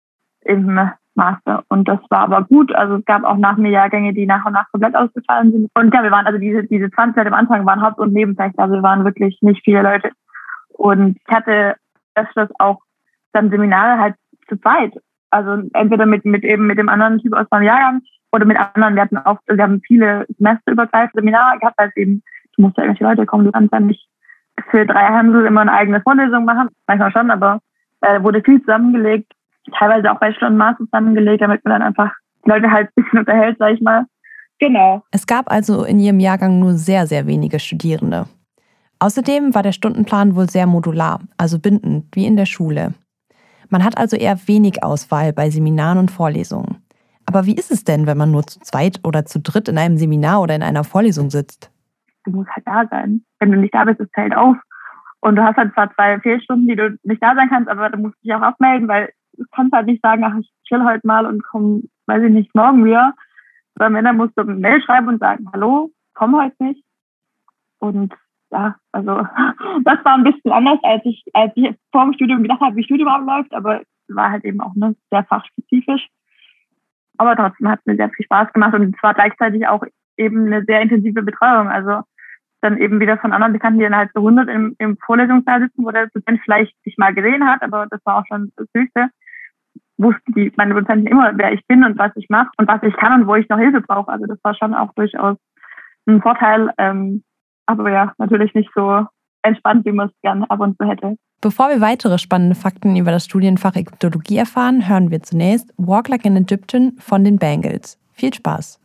[SPEAKER 10] im Master. Und das war aber gut. Also es gab auch nach mir Jahrgänge, die nach und nach komplett ausgefallen sind. Und ja, wir waren also diese, diese zwanzig Leute am Anfang waren Haupt- und Nebenfächer. Also wir waren wirklich nicht viele Leute. Und ich hatte öfters auch dann Seminare halt zu zweit. Also entweder mit, mit eben mit dem anderen Typ aus meinem Jahrgang oder mit anderen. Wir hatten auch, wir haben viele semesterübergreifende Seminare gehabt, weil es eben, du musst ja irgendwelche Leute kommen, du kannst ja nicht für drei Händel immer eine eigene Vorlesung machen. Manchmal schon, aber äh, wurde viel zusammengelegt. teilweise auch Bachelor und Master zusammengelegt, damit man dann einfach die Leute halt ein bisschen unterhält, sag ich mal. Genau.
[SPEAKER 7] Es gab also in ihrem Jahrgang nur sehr, sehr wenige Studierende. Außerdem war der Stundenplan wohl sehr modular, also bindend, wie in der Schule. Man hat also eher wenig Auswahl bei Seminaren und Vorlesungen. Aber wie ist es denn, wenn man nur zu zweit oder zu dritt in einem Seminar oder in einer Vorlesung sitzt?
[SPEAKER 10] Du musst halt da sein. Wenn du nicht da bist, ist es halt auf. Und du hast halt zwar zwei Fehlstunden, die du nicht da sein kannst, aber du musst dich auch abmelden, weil du kannst halt nicht sagen, ach, ich chill heute mal und komm, weiß ich nicht, morgen wieder. Sondern wenn, dann musst du eine Mail schreiben und sagen, hallo, komm heute nicht. Und ja, also das war ein bisschen anders, als ich, als ich vor dem Studium gedacht habe, wie Studium abläuft, aber es war halt eben auch ne, sehr fachspezifisch. Aber trotzdem hat es mir sehr viel Spaß gemacht und es war gleichzeitig auch eben eine sehr intensive Betreuung. Also dann eben wieder von anderen Bekannten, die dann halt so hundert im, im Vorlesungssaal sitzen, wo der Dozent vielleicht sich mal gesehen hat, aber das war auch schon das Höchste. Wussten die, meine Dozenten immer, wer ich bin und was ich mache und was ich kann und wo ich noch Hilfe brauche. Also das war schon auch durchaus ein Vorteil. Ähm, aber ja, natürlich nicht so entspannt, wie man es gerne ab und zu hätte.
[SPEAKER 7] Bevor wir weitere spannende Fakten über das Studienfach Ägyptologie erfahren, hören wir zunächst Walk Like an Egyptian von den Bangles. Viel Spaß!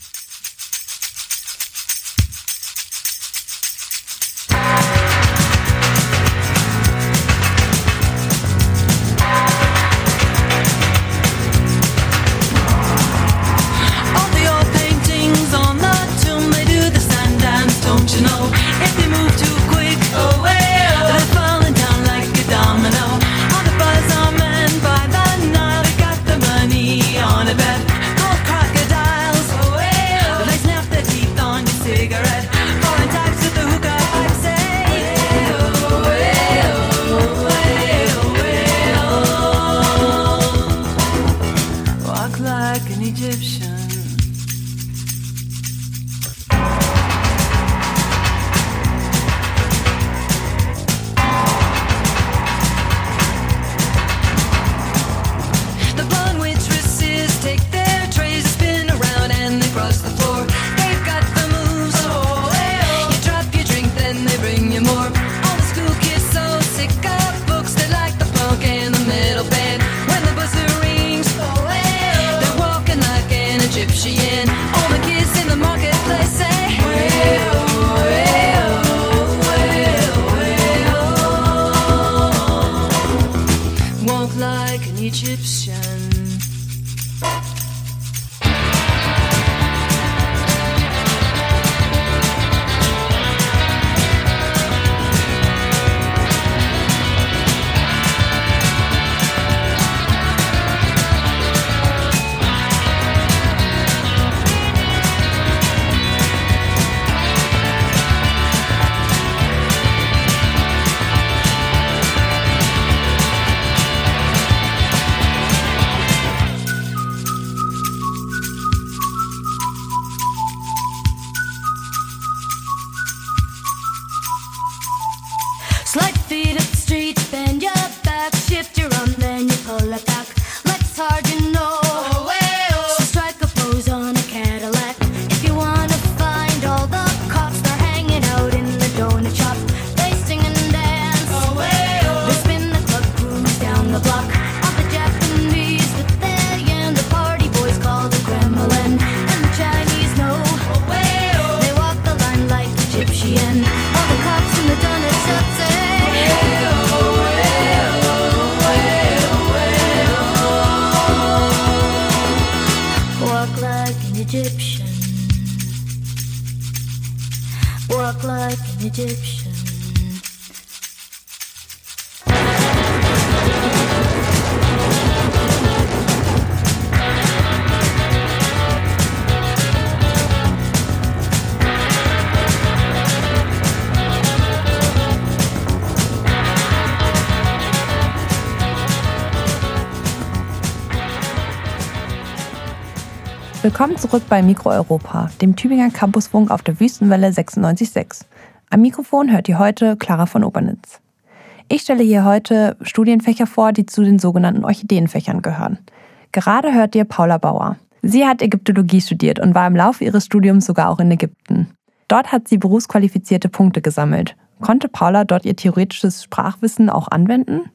[SPEAKER 7] Willkommen zurück bei Mikro Europa, dem Tübinger Campusfunk auf der Wüstenwelle sechsundneunzig Komma sechs. Am Mikrofon hört ihr heute Clara von Obernitz. Ich stelle hier heute Studienfächer vor, die zu den sogenannten Orchideenfächern gehören. Gerade hört ihr Paula Bauer. Sie hat Ägyptologie studiert und war im Laufe ihres Studiums sogar auch in Ägypten. Dort hat sie berufsqualifizierte Punkte gesammelt. Konnte Paula dort ihr theoretisches Sprachwissen auch anwenden?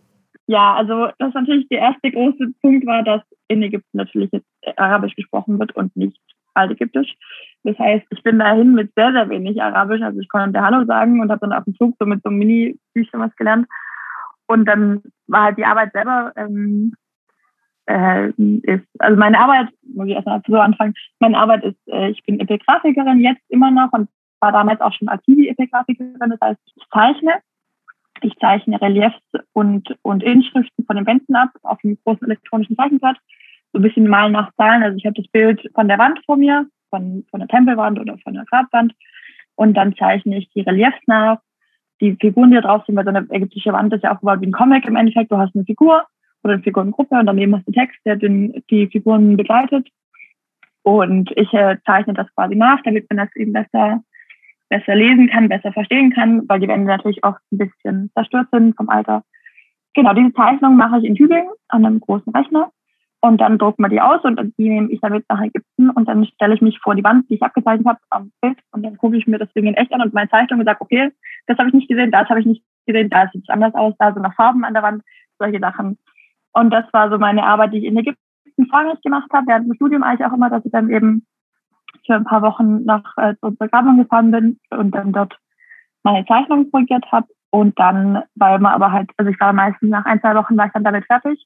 [SPEAKER 10] Ja, also das ist natürlich der erste große Punkt war, dass in Ägypten natürlich jetzt Arabisch gesprochen wird und nicht Altägyptisch. Das heißt, ich bin dahin mit sehr, sehr wenig Arabisch. Also ich konnte Hallo sagen und habe dann auf dem Flug so mit so einem Mini-Büchchen was gelernt. Und dann war halt die Arbeit selber, ähm, äh, ist, also meine Arbeit, muss ich erstmal so anfangen, meine Arbeit ist, äh, ich bin Epigraphikerin jetzt immer noch und war damals auch schon Archivi-Epigraphikerin. Das heißt, ich zeichne. Ich zeichne Reliefs und, und Inschriften von den Wänden ab auf einem großen elektronischen Zeichenblatt. So ein bisschen malen nach Zahlen. Also ich habe das Bild von der Wand vor mir, von, von der Tempelwand oder von der Grabwand. Und dann zeichne ich die Reliefs nach. Die Figuren, die da drauf sind, weil so eine ägyptische Wand ist ja aufgebaut wie ein Comic im Endeffekt. Du hast eine Figur oder eine Figurengruppe und daneben hast du Text, der den, die Figuren begleitet. Und ich äh, zeichne das quasi nach, damit man das eben besser besser lesen kann, besser verstehen kann, weil die Wände natürlich oft ein bisschen zerstört sind vom Alter. Genau, diese Zeichnung mache ich in Tübingen an einem großen Rechner und dann druckt man die aus und die nehme ich damit nach Ägypten und dann stelle ich mich vor die Wand, die ich abgezeichnet habe, am Bild und dann gucke ich mir das Ding in echt an und meine Zeichnung und sage, okay, das habe ich nicht gesehen, das habe ich nicht gesehen, da sieht es anders aus, da sind noch Farben an der Wand, solche Sachen. Und das war so meine Arbeit, die ich in Ägypten vorrangig gemacht habe, während dem Studium eigentlich auch immer, dass ich dann eben für ein paar Wochen nach äh, zur Begrabung gefahren bin und dann dort meine Zeichnung korrigiert habe. Und dann war man aber halt, also ich war meistens nach ein, zwei Wochen war ich dann damit fertig.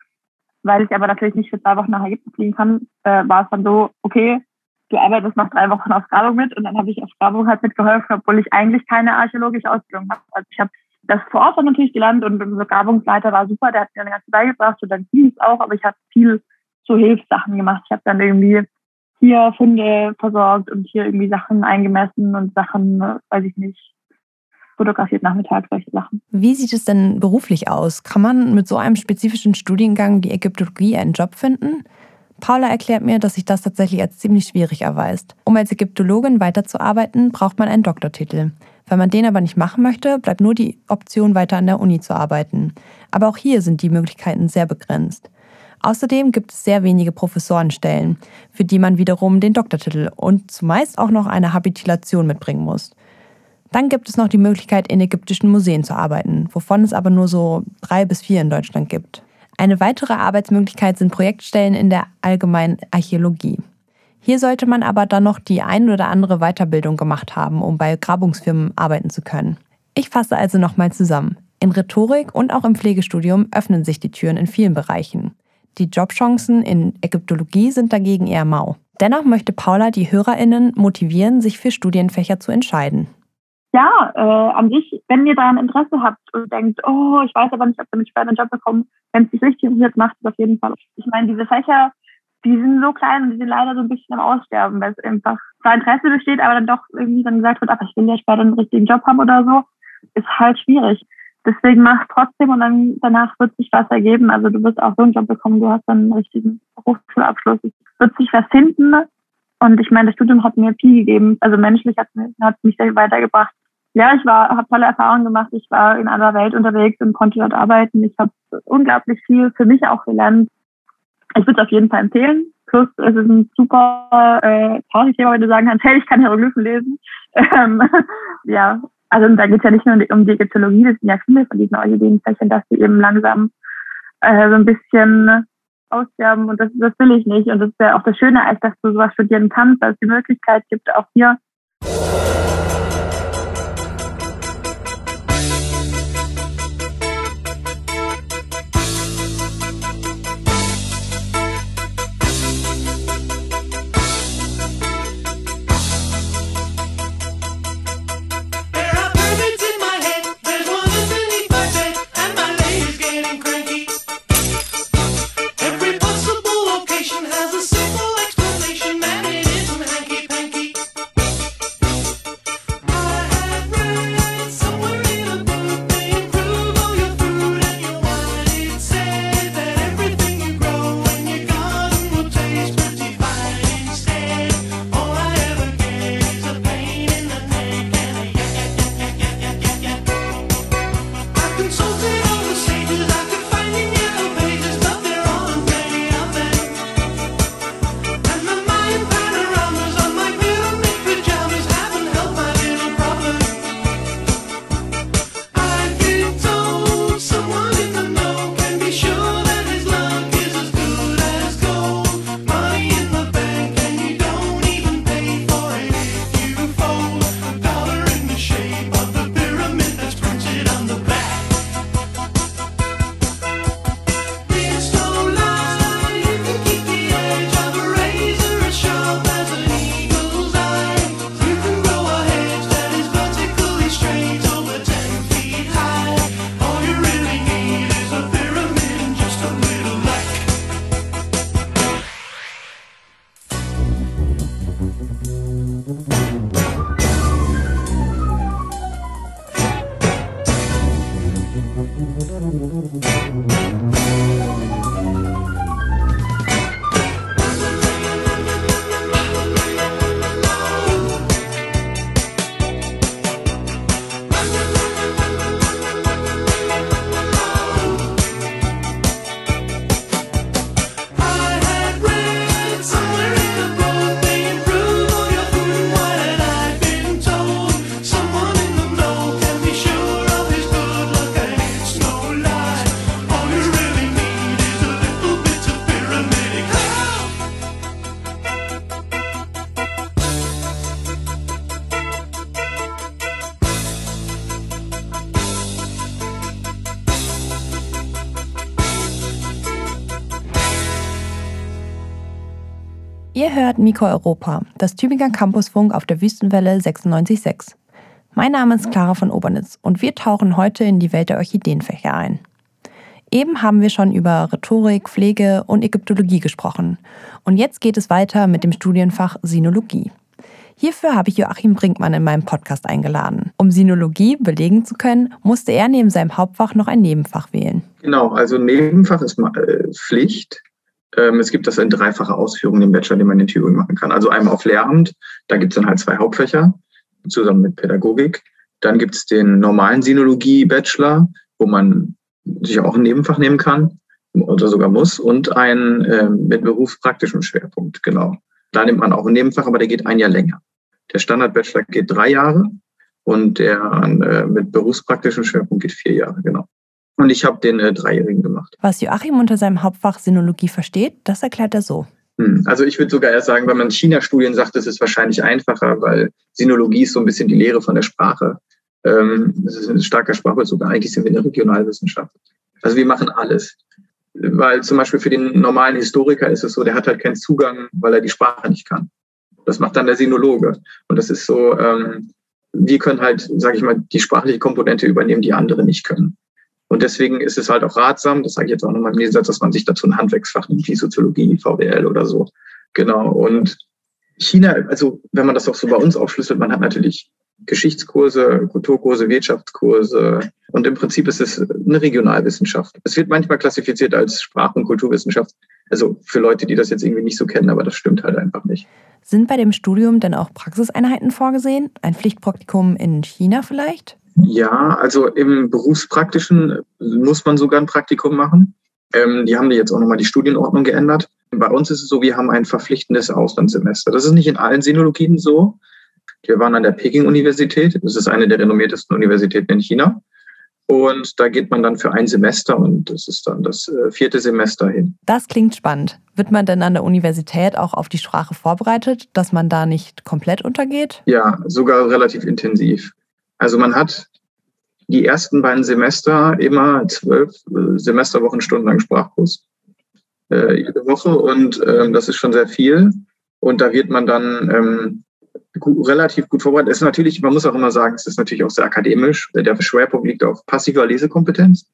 [SPEAKER 10] Weil ich aber natürlich nicht für zwei Wochen nach Ägypten fliegen kann, äh, war es dann so, okay, du arbeitest nach drei Wochen auf Grabung mit und dann habe ich auf Grabung halt mitgeholfen, obwohl ich eigentlich keine archäologische Ausbildung habe. Also ich habe das vor Ort dann natürlich gelernt und unser Grabungsleiter war super, der hat mir eine ganze beigebracht und dann ging es auch, aber ich habe viel so Hilfssachen gemacht. Ich habe dann irgendwie hier Funde versorgt und hier irgendwie Sachen eingemessen und Sachen, weiß ich nicht, fotografiert nachmittags, solche Sachen.
[SPEAKER 7] Wie sieht es denn beruflich aus? Kann man mit so einem spezifischen Studiengang wie Ägyptologie einen Job finden? Paula erklärt mir, dass sich das tatsächlich als ziemlich schwierig erweist. Um als Ägyptologin weiterzuarbeiten, braucht man einen Doktortitel. Wenn man den aber nicht machen möchte, bleibt nur die Option, weiter an der Uni zu arbeiten. Aber auch hier sind die Möglichkeiten sehr begrenzt. Außerdem gibt es sehr wenige Professorenstellen, für die man wiederum den Doktortitel und zumeist auch noch eine Habilitation mitbringen muss. Dann gibt es noch die Möglichkeit, in ägyptischen Museen zu arbeiten, wovon es aber nur so drei bis vier in Deutschland gibt. Eine weitere Arbeitsmöglichkeit sind Projektstellen in der allgemeinen Archäologie. Hier sollte man aber dann noch die ein oder andere Weiterbildung gemacht haben, um bei Grabungsfirmen arbeiten zu können. Ich fasse also nochmal zusammen. In Rhetorik und auch im Pflegestudium öffnen sich die Türen in vielen Bereichen. Die Jobchancen in Ägyptologie sind dagegen eher mau. Dennoch möchte Paula die HörerInnen motivieren, sich für Studienfächer zu entscheiden.
[SPEAKER 10] Ja, äh, an sich, wenn ihr daran Interesse habt und denkt, oh, ich weiß aber nicht, ob ich damit später einen Job bekomme, wenn es dich richtig interessiert, macht es auf jeden Fall. Ich meine, diese Fächer, die sind so klein und die sind leider so ein bisschen am Aussterben, weil es einfach zwar Interesse besteht, aber dann doch irgendwie dann gesagt wird, ach, ich will ja später einen richtigen Job haben oder so, ist halt schwierig. Deswegen mach trotzdem und dann danach wird sich was ergeben. Also du wirst auch so einen Job bekommen, du hast dann einen richtigen Berufsschulabschluss. Es wird sich was finden. Und ich meine, das Studium hat mir viel gegeben. Also menschlich hat, hat mich sehr weitergebracht. Ja, ich war, habe tolle Erfahrungen gemacht. Ich war in aller Welt unterwegs und konnte dort arbeiten. Ich habe unglaublich viel für mich auch gelernt. Ich würde es auf jeden Fall empfehlen. Plus, es ist ein super äh, trauriges Thema, wenn du sagen kannst, hey, ich kann Hieroglyphen lesen. Ähm, ja, also da geht es ja nicht nur um die Ägyptologie, das sind ja viele von diesen Orchideenfächern, dass die eben langsam äh, so ein bisschen aussterben und das, das will ich nicht. Und das ist ja auch das Schöne, dass du sowas studieren kannst, dass es die Möglichkeit gibt, auch hier.
[SPEAKER 7] Ihr hört Mikro Europa, das Tübinger Campusfunk auf der Wüstenwelle sechsundneunzig Komma sechs. Mein Name ist Clara von Obernitz und wir tauchen heute in die Welt der Orchideenfächer ein. Eben haben wir schon über Rhetorik, Pflege und Ägyptologie gesprochen. Und jetzt geht es weiter mit dem Studienfach Sinologie. Hierfür habe ich Joachim Brinkmann in meinem Podcast eingeladen. Um Sinologie belegen zu können, musste er neben seinem Hauptfach noch ein Nebenfach wählen.
[SPEAKER 11] Genau, also Nebenfach ist äh, Pflicht. Ähm, es gibt das in dreifacher Ausführung im Bachelor, den man in Thüringen machen kann. Also einmal auf Lehramt, da gibt es dann halt zwei Hauptfächer, zusammen mit Pädagogik. Dann gibt es den normalen Sinologie-Bachelor, wo man sich auch ein Nebenfach nehmen kann oder sogar muss, und einen äh, mit berufspraktischem Schwerpunkt, genau. Da nimmt man auch ein Nebenfach, aber der geht ein Jahr länger. Der Standard-Bachelor geht drei Jahre und der äh, mit berufspraktischem Schwerpunkt geht vier Jahre, genau. Und ich habe den äh, Dreijährigen gemacht.
[SPEAKER 7] Was Joachim unter seinem Hauptfach Sinologie versteht, das erklärt er so.
[SPEAKER 11] Hm, also ich würde sogar erst sagen, wenn man China-Studien sagt, ist es wahrscheinlich einfacher, weil Sinologie ist so ein bisschen die Lehre von der Sprache. Ähm, das ist ein starker Sprachbezug. Eigentlich sind wir eine Regionalwissenschaft. Also wir machen alles. Weil zum Beispiel für den normalen Historiker ist es so, der hat halt keinen Zugang, weil er die Sprache nicht kann. Das macht dann der Sinologe. Und das ist so, ähm, wir können halt, sage ich mal, die sprachliche Komponente übernehmen, die andere nicht können. Und deswegen ist es halt auch ratsam, das sage ich jetzt auch nochmal im Nebensatz, dass man sich dazu ein Handwerksfach nimmt, wie Soziologie, V W L oder so. Genau. Und China, also wenn man das auch so bei uns aufschlüsselt, man hat natürlich Geschichtskurse, Kulturkurse, Wirtschaftskurse. Und im Prinzip ist es eine Regionalwissenschaft. Es wird manchmal klassifiziert als Sprach- und Kulturwissenschaft. Also für Leute, die das jetzt irgendwie nicht so kennen, aber das stimmt halt einfach nicht.
[SPEAKER 7] Sind bei dem Studium denn auch Praxiseinheiten vorgesehen? Ein Pflichtpraktikum in China vielleicht?
[SPEAKER 11] Ja, also im Berufspraktischen muss man sogar ein Praktikum machen. Ähm, die haben jetzt auch nochmal die Studienordnung geändert. Bei uns ist es so, wir haben ein verpflichtendes Auslandssemester. Das ist nicht in allen Sinologien so. Wir waren an der Peking-Universität. Das ist eine der renommiertesten Universitäten in China. Und da geht man dann für ein Semester und das ist dann das äh, vierte Semester hin.
[SPEAKER 7] Das klingt spannend. Wird man denn an der Universität auch auf die Sprache vorbereitet, dass man da nicht komplett untergeht?
[SPEAKER 11] Ja, sogar relativ intensiv. Also man hat die ersten beiden Semester immer zwölf äh, Semesterwochenstunden lang Sprachkurs. Äh, jede Woche und äh, das ist schon sehr viel. Und da wird man dann ähm, Gut, relativ gut vorbereitet. Es ist natürlich, man muss auch immer sagen, es ist natürlich auch sehr akademisch. Der Schwerpunkt liegt auf passiver Lesekompetenz.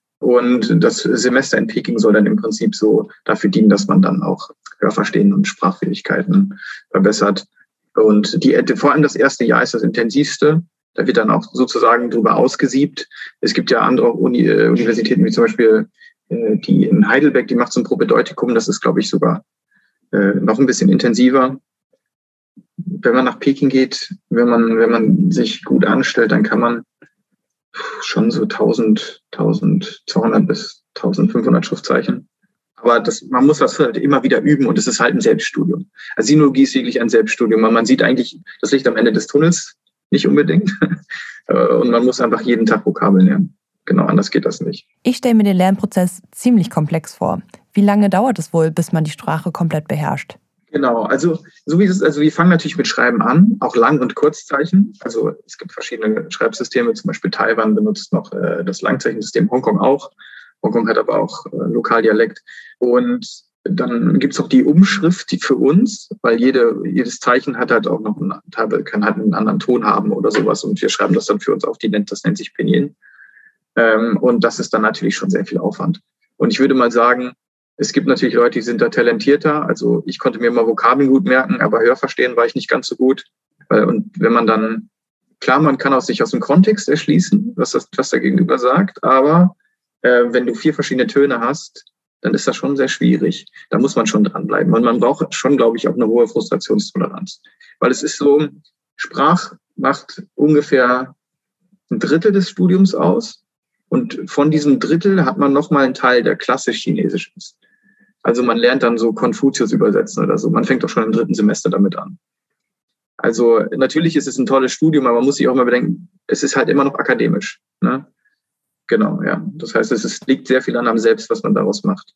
[SPEAKER 11] Und das Semester in Peking soll dann im Prinzip so dafür dienen, dass man dann auch Hörverstehen und Sprachfähigkeiten verbessert. Und die, vor allem das erste Jahr ist das intensivste. Da wird dann auch sozusagen drüber ausgesiebt. Es gibt ja andere Uni, äh, Universitäten, wie zum Beispiel äh, die in Heidelberg, die macht so ein Propedeutikum. Das ist, glaube ich, sogar äh, noch ein bisschen intensiver. Wenn man nach Peking geht, wenn man, wenn man sich gut anstellt, dann kann man schon so tausend, tausendzweihundert bis eintausendfünfhundert Schriftzeichen. Aber das, man muss das halt immer wieder üben und es ist halt ein Selbststudium. Also Sinologie ist wirklich ein Selbststudium. Man sieht eigentlich das Licht am Ende des Tunnels nicht unbedingt. Und man muss einfach jeden Tag Vokabeln lernen. Genau, anders geht das nicht.
[SPEAKER 7] Ich stelle mir den Lernprozess ziemlich komplex vor. Wie lange dauert es wohl, bis man die Sprache komplett beherrscht?
[SPEAKER 11] Genau, also so wie es, also wir fangen natürlich mit Schreiben an, auch Lang- und Kurzzeichen. Also es gibt verschiedene Schreibsysteme, zum Beispiel Taiwan benutzt noch äh, das Langzeichensystem, Hongkong auch. Hongkong hat aber auch äh, Lokaldialekt. Und dann gibt es auch die Umschrift, die für uns, weil jede, jedes Zeichen hat halt auch noch einen, kann halt einen anderen Ton haben oder sowas. Und wir schreiben das dann für uns auf, die nennt, das nennt sich Pinyin. Ähm, und das ist dann natürlich schon sehr viel Aufwand. Und ich würde mal sagen, es gibt natürlich Leute, die sind da talentierter. Also ich konnte mir immer Vokabeln gut merken, aber Hörverstehen war ich nicht ganz so gut. Und wenn man dann, klar, man kann auch sich aus dem Kontext erschließen, was, das, was der Gegenüber sagt, aber äh, wenn du vier verschiedene Töne hast, dann ist das schon sehr schwierig. Da muss man schon dranbleiben. Und man braucht schon, glaube ich, auch eine hohe Frustrationstoleranz. Weil es ist so, Sprach macht ungefähr ein Drittel des Studiums aus. Und von diesem Drittel hat man nochmal einen Teil, der klassisch Chinesisch ist. Also man lernt dann so Konfuzius übersetzen oder so. Man fängt auch schon im dritten Semester damit an. Also natürlich ist es ein tolles Studium, aber man muss sich auch mal bedenken, es ist halt immer noch akademisch. Ne? Genau, ja. Das heißt, es ist, liegt sehr viel an einem selbst, was man daraus macht.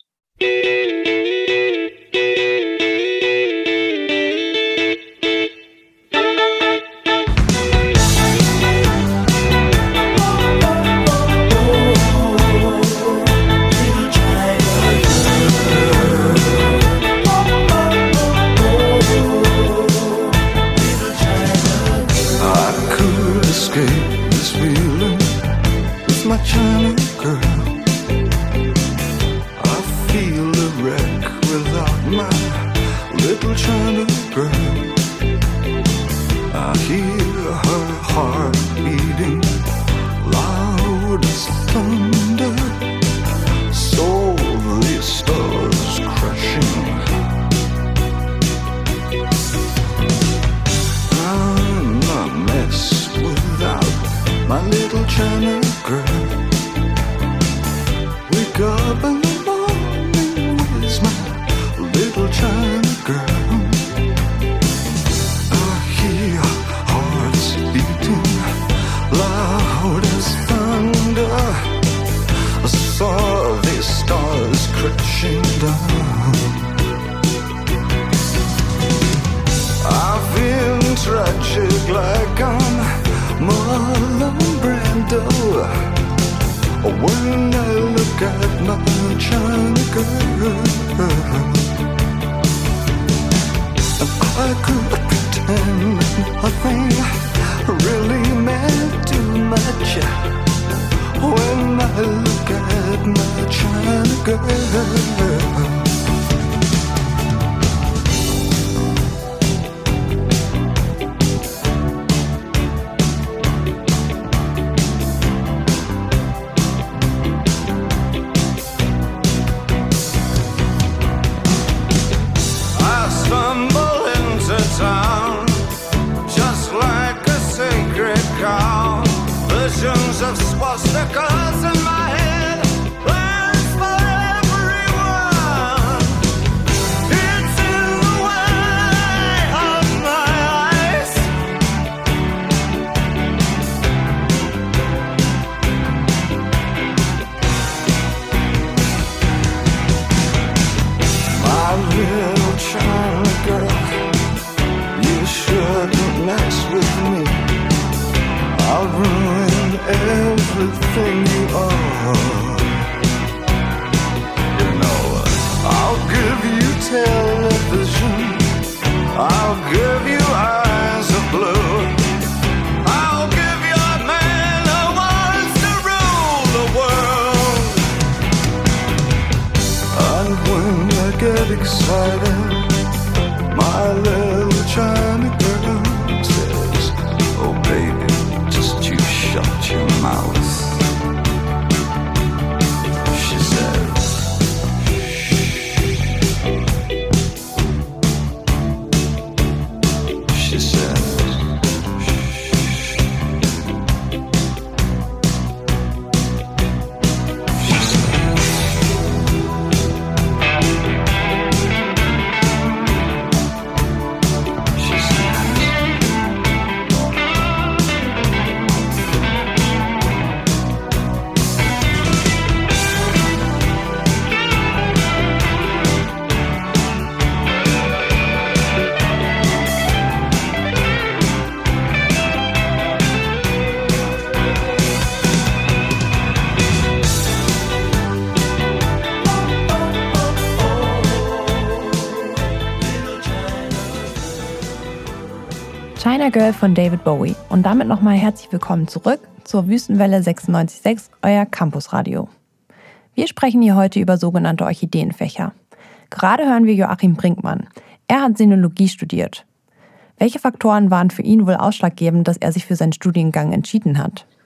[SPEAKER 7] China Girl von David Bowie. Und damit nochmal herzlich willkommen zurück zur Wüstenwelle sechsundneunzig Komma sechs, euer Campusradio. Wir sprechen hier heute über sogenannte Orchideenfächer. Gerade hören wir Joachim Brinkmann. Er hat Sinologie studiert. Welche Faktoren waren für ihn wohl ausschlaggebend, dass er sich für seinen Studiengang entschieden hat?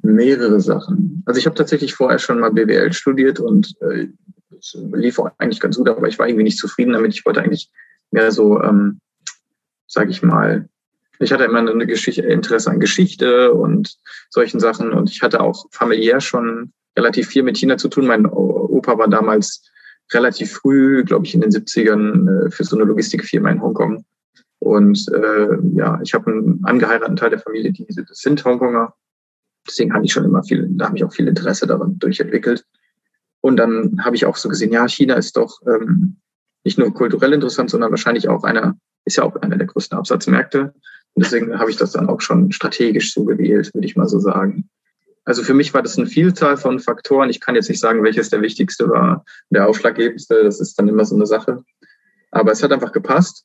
[SPEAKER 11] Mehrere Sachen. Also ich habe tatsächlich vorher schon mal B W L studiert und äh, es lief auch eigentlich ganz gut, aber ich war irgendwie nicht zufrieden damit. Ich wollte eigentlich mehr so, ähm, sage ich mal, ich hatte immer eine Geschichte, Interesse an Geschichte und solchen Sachen und ich hatte auch familiär schon relativ viel mit China zu tun. Mein Opa war damals relativ früh, glaube ich in den siebzigern, äh, für so eine Logistikfirma in Hongkong. Und äh, ja, ich habe einen angeheirateten Teil der Familie, die das sind Hongkonger. Deswegen habe ich schon immer viel, da habe ich auch viel Interesse daran durchentwickelt. Und dann habe ich auch so gesehen, ja, China ist doch ähm, nicht nur kulturell interessant, sondern wahrscheinlich auch einer, ist ja auch einer der größten Absatzmärkte. Und deswegen habe ich das dann auch schon strategisch so gewählt, würde ich mal so sagen. Also für mich war das eine Vielzahl von Faktoren. Ich kann jetzt nicht sagen, welches der wichtigste war, der ausschlaggebendste. Das ist dann immer so eine Sache. Aber es hat einfach gepasst.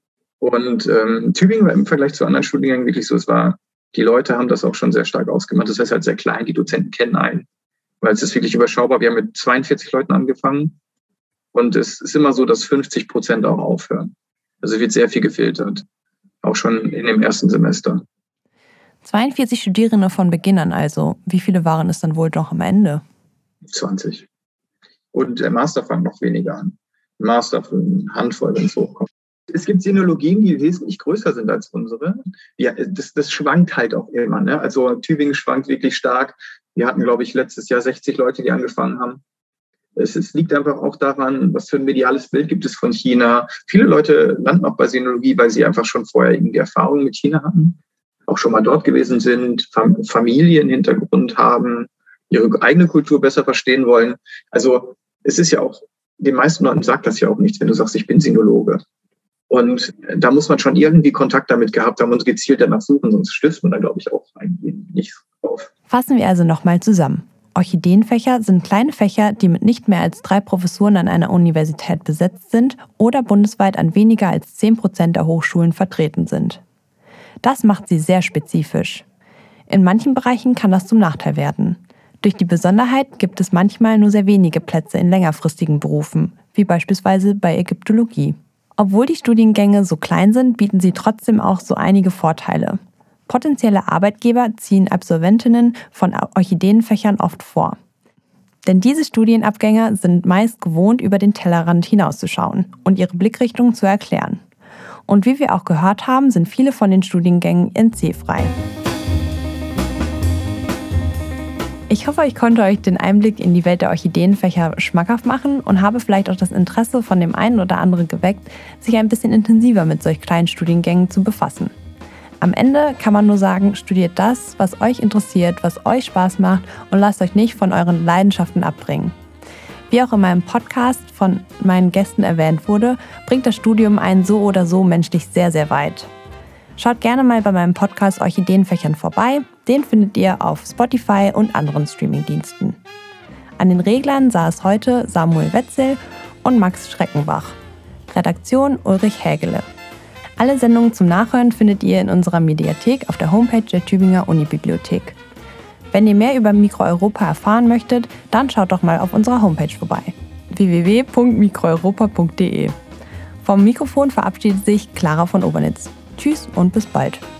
[SPEAKER 11] Und ähm, Tübingen war im Vergleich zu anderen Studiengängen wirklich so, es war, die Leute haben das auch schon sehr stark ausgemacht. Das heißt halt sehr klein, die Dozenten kennen einen. Weil es ist wirklich überschaubar. Wir haben mit zweiundvierzig Leuten angefangen. Und es ist immer so, dass fünfzig Prozent auch aufhören. Also wird sehr viel gefiltert. Auch schon in dem ersten Semester.
[SPEAKER 7] zweiundvierzig Studierende von Beginn an also. Wie viele waren es dann wohl noch am Ende?
[SPEAKER 11] zwanzig. Und der Master fangen noch weniger an. Master für eine Handvoll, wenn es hochkommt. Es gibt Sinologien, die wesentlich größer sind als unsere. Ja, das, das schwankt halt auch immer. Ne? Also Tübingen schwankt wirklich stark. Wir hatten, glaube ich, letztes Jahr sechzig Leute, die angefangen haben. Es, es liegt einfach auch daran, was für ein mediales Bild gibt es von China. Viele Leute landen auch bei Sinologie, weil sie einfach schon vorher irgendwie Erfahrungen mit China hatten, auch schon mal dort gewesen sind, Fam- Familienhintergrund haben, ihre eigene Kultur besser verstehen wollen. Also es ist ja auch, den meisten Leuten sagt das ja auch nichts, wenn du sagst, ich bin Sinologe. Und da muss man schon irgendwie Kontakt damit gehabt haben und gezielt danach suchen, sonst stößt man da, glaube ich, auch eigentlich nicht drauf.
[SPEAKER 7] Fassen wir also nochmal zusammen. Orchideenfächer sind kleine Fächer, die mit nicht mehr als drei Professuren an einer Universität besetzt sind oder bundesweit an weniger als zehn Prozent der Hochschulen vertreten sind. Das macht sie sehr spezifisch. In manchen Bereichen kann das zum Nachteil werden. Durch die Besonderheit gibt es manchmal nur sehr wenige Plätze in längerfristigen Berufen, wie beispielsweise bei Ägyptologie. Obwohl die Studiengänge so klein sind, bieten sie trotzdem auch so einige Vorteile. Potenzielle Arbeitgeber ziehen Absolventinnen von Orchideenfächern oft vor. Denn diese Studienabgänger sind meist gewohnt, über den Tellerrand hinauszuschauen und ihre Blickrichtung zu erklären. Und wie wir auch gehört haben, sind viele von den Studiengängen N C-frei. Ich hoffe, ich konnte euch den Einblick in die Welt der Orchideenfächer schmackhaft machen und habe vielleicht auch das Interesse von dem einen oder anderen geweckt, sich ein bisschen intensiver mit solch kleinen Studiengängen zu befassen. Am Ende kann man nur sagen, studiert das, was euch interessiert, was euch Spaß macht und lasst euch nicht von euren Leidenschaften abbringen. Wie auch in meinem Podcast von meinen Gästen erwähnt wurde, bringt das Studium einen so oder so menschlich sehr, sehr weit. Schaut gerne mal bei meinem Podcast Orchideenfächern vorbei. Den findet ihr auf Spotify und anderen Streamingdiensten. An den Reglern saß heute Samuel Wetzel und Max Schreckenbach. Redaktion Ulrich Hägele. Alle Sendungen zum Nachhören findet ihr in unserer Mediathek auf der Homepage der Tübinger Unibibliothek. Wenn ihr mehr über Mikroeuropa erfahren möchtet, dann schaut doch mal auf unserer Homepage vorbei. w w w punkt mikroeuropa punkt d e. Vom Mikrofon verabschiedet sich Clara von Obernitz. Tschüss und bis bald.